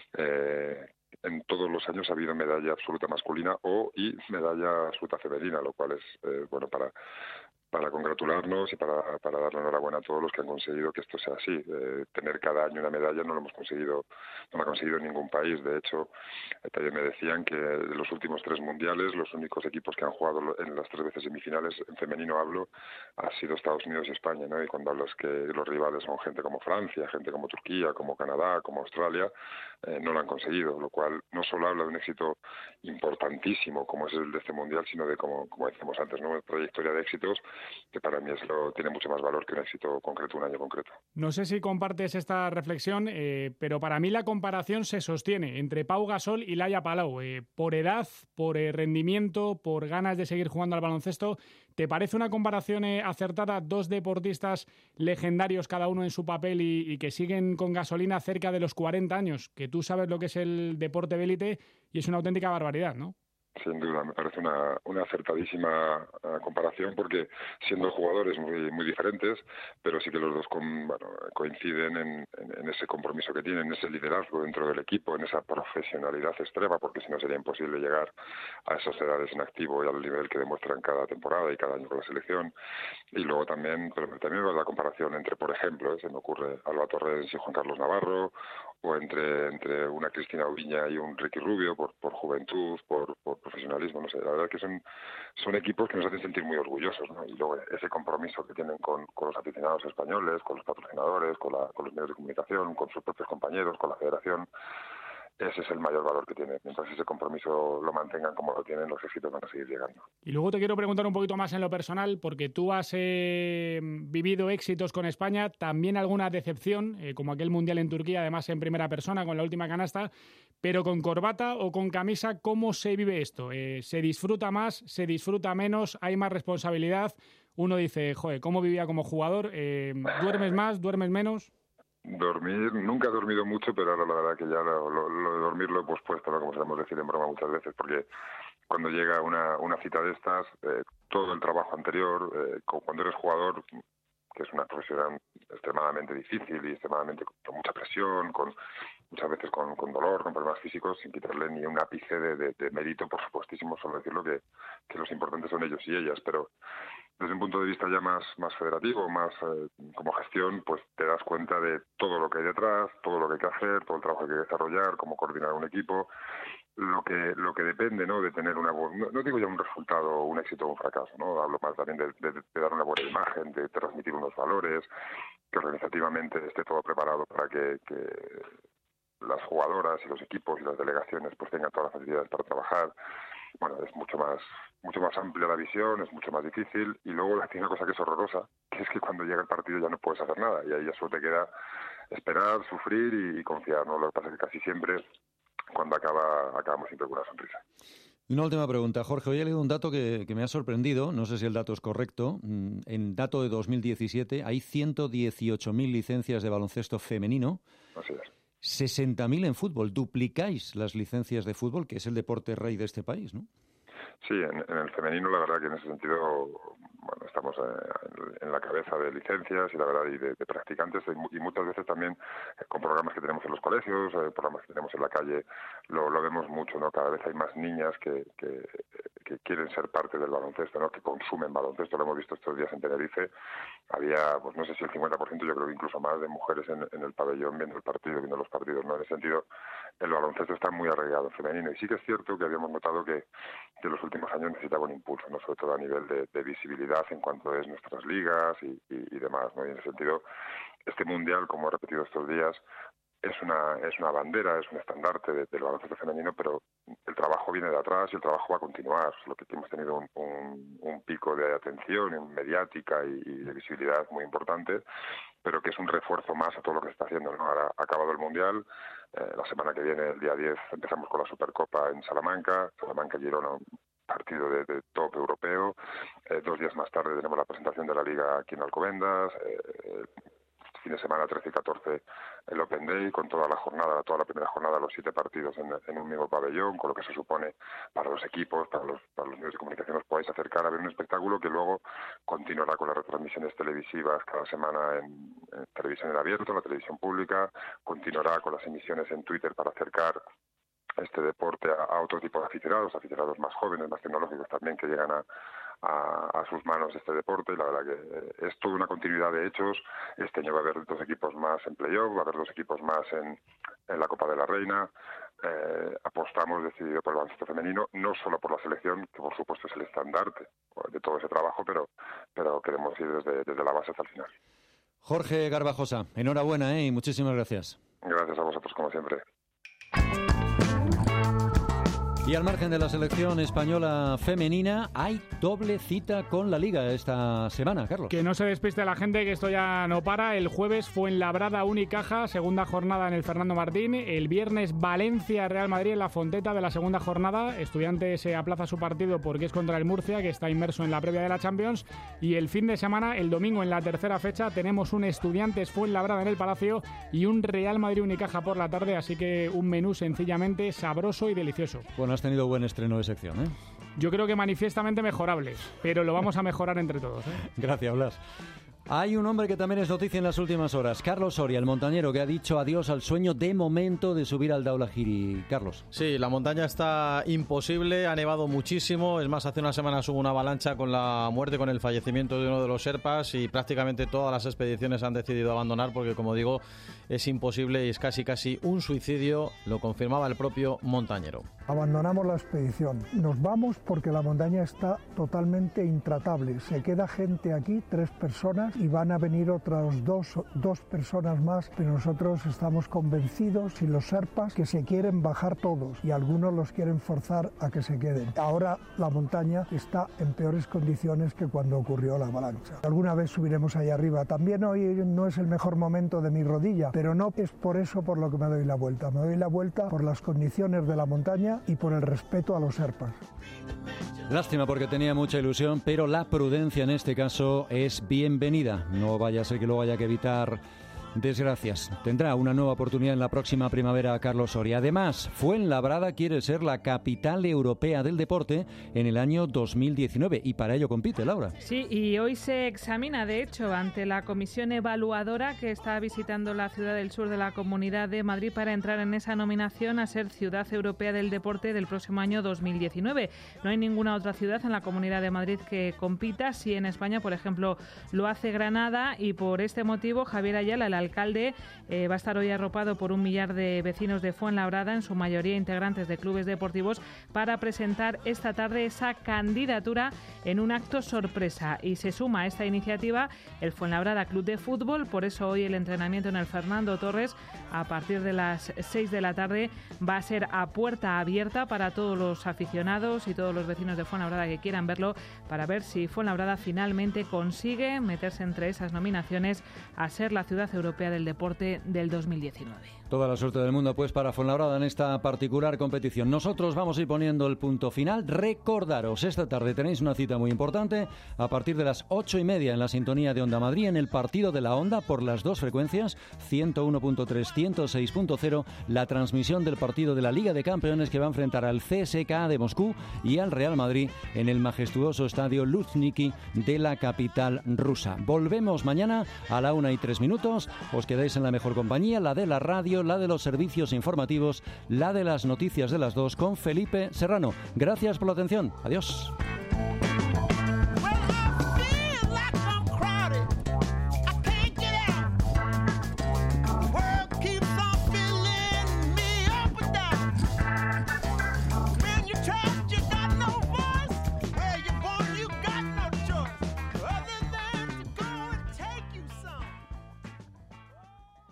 eh, en todos los años ha habido medalla absoluta masculina o y medalla absoluta femenina, lo cual es, eh, bueno, para... para congratularnos y para, para darle enhorabuena a todos los que han conseguido que esto sea así. Eh, tener cada año una medalla no lo hemos conseguido, no lo ha conseguido ningún país. De hecho, eh, también me decían que de los últimos tres mundiales, los únicos equipos que han jugado en las tres veces semifinales, en femenino hablo, ha sido Estados Unidos y España, ¿no? Y cuando hablas que los rivales son gente como Francia, gente como Turquía, como Canadá, como Australia, eh, no lo han conseguido, lo cual no solo habla de un éxito importantísimo como es el de este mundial, sino de, como, como decíamos antes, ¿no? Una trayectoria de éxitos que para mí es lo, tiene mucho más valor que un éxito concreto, un año concreto. No sé si compartes esta reflexión, eh, pero para mí la comparación se sostiene entre Pau Gasol y Laia Palau. Eh, por edad, por eh, rendimiento, por ganas de seguir jugando al baloncesto. ¿Te parece una comparación eh, acertada? Dos deportistas legendarios cada uno en su papel y, y que siguen con gasolina cerca de los cuarenta años, que tú sabes lo que es el deporte de élite y es una auténtica barbaridad, ¿no? Sin duda, me parece una, una acertadísima uh, comparación porque siendo jugadores muy muy diferentes, pero sí que los dos con, bueno, coinciden en, en, en ese compromiso que tienen, en ese liderazgo dentro del equipo, en esa profesionalidad extrema, porque si no sería imposible llegar a esas edades en activo y al nivel que demuestran cada temporada y cada año con la selección. Y luego también, pero también la comparación entre, por ejemplo, ¿eh? se me ocurre Alba Torres y Juan Carlos Navarro, o entre entre una Cristina Ubiña y un Ricky Rubio por, por juventud, por, por profesionalismo, no sé, la verdad es que son, son equipos que nos hacen sentir muy orgullosos, ¿no? Y luego ese compromiso que tienen con, con los aficionados españoles, con los patrocinadores, con, la, con los medios de comunicación, con sus propios compañeros, con la federación. Ese es el mayor valor que tiene. Mientras ese compromiso lo mantengan como lo tienen, los éxitos van a seguir llegando. Y luego te quiero preguntar un poquito más en lo personal, porque tú has eh, vivido éxitos con España, también alguna decepción, eh, como aquel Mundial en Turquía, además en primera persona, con la última canasta, pero con corbata o con camisa, ¿cómo se vive esto? Eh, ¿Se disfruta más? ¿Se disfruta menos? ¿Hay más responsabilidad? Uno dice, joder, ¿cómo vivía como jugador? Eh, ¿Duermes más? ¿Duermes menos? Dormir, nunca he dormido mucho, pero ahora la verdad que ya lo, lo, lo de dormir lo he pospuesto, ¿no? Como solemos decir en broma muchas veces, porque cuando llega una, una cita de estas, eh, todo el trabajo anterior, eh, cuando eres jugador, que es una profesión extremadamente difícil y extremadamente con mucha presión, con muchas veces con, con dolor, con problemas físicos, sin quitarle ni un ápice de, de, de mérito, por supuestísimo, solo decirlo que, que los importantes son ellos y ellas, pero desde un punto de vista ya más, más federativo, más eh, como gestión, pues te das cuenta de todo lo que hay detrás, todo lo que hay que hacer, todo el trabajo que hay que desarrollar, cómo coordinar un equipo, lo que lo que depende, ¿no?, de tener una buena, no, no digo ya un resultado, un éxito o un fracaso, ¿no? Hablo más también de, de, de dar una buena imagen, de transmitir unos valores, que organizativamente esté todo preparado para que, que las jugadoras y los equipos y las delegaciones pues tengan todas las facilidades para trabajar. Bueno, es mucho más mucho más amplia la visión, es mucho más difícil, y luego hay una cosa que es horrorosa, que es que cuando llega el partido ya no puedes hacer nada, y ahí ya solo te queda esperar, sufrir y, y confiar, ¿no? Lo que pasa es que casi siempre, cuando acaba, acabamos siempre con una sonrisa. Y una última pregunta, Jorge. Hoy he leído un dato que, que me ha sorprendido, no sé si el dato es correcto. En dato de dos mil diecisiete hay ciento dieciocho mil licencias de baloncesto femenino. Así es. sesenta mil en fútbol. Duplicáis las licencias de fútbol, que es el deporte rey de este país, ¿no? Sí, en, en el femenino la verdad que en ese sentido, bueno, estamos eh, en la cabeza de licencias y la verdad y de, de practicantes y, y muchas veces también eh, con programas que tenemos en los colegios, eh, programas que tenemos en la calle, lo, lo vemos mucho, ¿no? Cada vez hay más niñas que, que, que quieren ser parte del baloncesto, ¿no? Que consumen baloncesto, lo hemos visto estos días en Tenerife. Había, pues no sé si el cincuenta por ciento, yo creo que incluso más, de mujeres en, en el pabellón viendo el partido, viendo los partidos, ¿no? En ese sentido, el baloncesto está muy arraigado femenino. Y sí que es cierto que habíamos notado que, que los últimos años necesitaba un impulso, ¿no? Sobre todo a nivel de, de visibilidad en cuanto a nuestras ligas y, y, y demás, ¿no? Y en ese sentido, este mundial, como he repetido estos días, es una es una bandera, es un estandarte de, del baloncesto femenino, pero el trabajo viene de atrás y el trabajo va a continuar. Lo que hemos tenido un, un, un pico de atención mediática y, y de visibilidad muy importante, pero que es un refuerzo más a todo lo que se está haciendo, ¿no? Ahora ha acabado el mundial, eh, la semana que viene, el día diez, empezamos con la Supercopa en Salamanca, Salamanca-Girona, un partido de, de top europeo. Eh, dos días más tarde tenemos la presentación de la Liga aquí en Alcobendas. Eh, fin de semana trece y catorce el Open Day, con toda la jornada, toda la primera jornada, los siete partidos en, en un mismo pabellón, con lo que se supone para los equipos, para los, para los medios de comunicación, os podáis acercar a ver un espectáculo que luego continuará con las retransmisiones televisivas cada semana en, en televisión en abierto, en la televisión pública, continuará con las emisiones en Twitter para acercar este deporte a, a otro tipo de aficionados, aficionados más jóvenes, más tecnológicos también, que llegan a A, a sus manos este deporte, y la verdad que es toda una continuidad de hechos. Este año va a haber dos equipos más en playoff, va a haber dos equipos más en, en la Copa de la Reina. Eh, apostamos decidido por el baloncesto femenino, no solo por la selección, que por supuesto es el estandarte de todo ese trabajo, pero, pero queremos ir desde, desde la base hasta el final. Jorge Garbajosa, enhorabuena, ¿eh? Y muchísimas gracias. Gracias a vosotros, como siempre. Y al margen de la selección española femenina, hay doble cita con la Liga esta semana, Carlos. Que no se despiste la gente, que esto ya no para. El jueves Fuenlabrada Unicaja, segunda jornada en el Fernando Martín. El viernes Valencia Real Madrid en la Fonteta de la segunda jornada. Estudiantes se aplaza su partido porque es contra el Murcia, que está inmerso en la previa de la Champions. Y el fin de semana, el domingo en la tercera fecha, tenemos un Estudiantes Fuenlabrada en el Palacio y un Real Madrid Unicaja por la tarde. Así que un menú sencillamente sabroso y delicioso. Bueno, has tenido buen estreno de sección, ¿eh? Yo creo que manifiestamente mejorable, pero lo vamos a mejorar entre todos, ¿eh? Gracias, Blas. Hay un hombre que también es noticia en las últimas horas, Carlos Soria, el montañero que ha dicho adiós al sueño de momento de subir al Daulagiri. Carlos. Sí, la montaña está imposible, ha nevado muchísimo, es más, hace unas semanas hubo una avalancha con la muerte, con el fallecimiento de uno de los sherpas y prácticamente todas las expediciones han decidido abandonar porque, como digo, es imposible y es casi casi un suicidio, lo confirmaba el propio montañero. Abandonamos la expedición, nos vamos porque la montaña está totalmente intratable, se queda gente aquí, tres personas, y van a venir otras dos, dos personas más, pero nosotros estamos convencidos, y los sherpas, que se quieren bajar todos y algunos los quieren forzar a que se queden. Ahora la montaña está en peores condiciones que cuando ocurrió la avalancha. Alguna vez subiremos allá arriba. También hoy no es el mejor momento de mi rodilla, pero no es por eso por lo que me doy la vuelta. Me doy la vuelta por las condiciones de la montaña y por el respeto a los sherpas. Lástima porque tenía mucha ilusión, pero la prudencia en este caso es bienvenida. No vaya a ser que luego haya que evitar desgracias. Tendrá una nueva oportunidad en la próxima primavera Carlos Soria. Además, Fuenlabrada quiere ser la capital europea del deporte en el año dos mil diecinueve y para ello compite, Laura. Sí, y hoy se examina, de hecho, ante la comisión evaluadora que está visitando la ciudad del sur de la Comunidad de Madrid para entrar en esa nominación a ser ciudad europea del deporte del próximo año dos mil diecinueve. No hay ninguna otra ciudad en la Comunidad de Madrid que compita. Sí, en España, por ejemplo, lo hace Granada y por este motivo Javier Ayala, el alcalde, eh, va a estar hoy arropado por un millar de vecinos de Fuenlabrada, en su mayoría integrantes de clubes deportivos, para presentar esta tarde esa candidatura en un acto sorpresa. Y se suma a esta iniciativa el Fuenlabrada Club de Fútbol, por eso hoy el entrenamiento en el Fernando Torres a partir de las seis de la tarde va a ser a puerta abierta para todos los aficionados y todos los vecinos de Fuenlabrada que quieran verlo, para ver si Fuenlabrada finalmente consigue meterse entre esas nominaciones a ser la ciudad europea del deporte del dos mil diecinueve. Toda la suerte del mundo pues para Fuenlabrada en esta particular competición. Nosotros vamos a ir poniendo el punto final. Recordaros, esta tarde tenéis una cita muy importante a partir de las ocho y media en la sintonía de Onda Madrid, en el partido de la Onda por las dos frecuencias, ciento uno punto tres, ciento seis punto cero, la transmisión del partido de la Liga de Campeones que va a enfrentar al C S K A de Moscú y al Real Madrid en el majestuoso estadio Luzhniki de la capital rusa. Volvemos mañana a la una y tres minutos. Os quedáis en la mejor compañía, la de la radio, la de los servicios informativos, la de las noticias de las dos, con Felipe Serrano. Gracias por la atención. Adiós.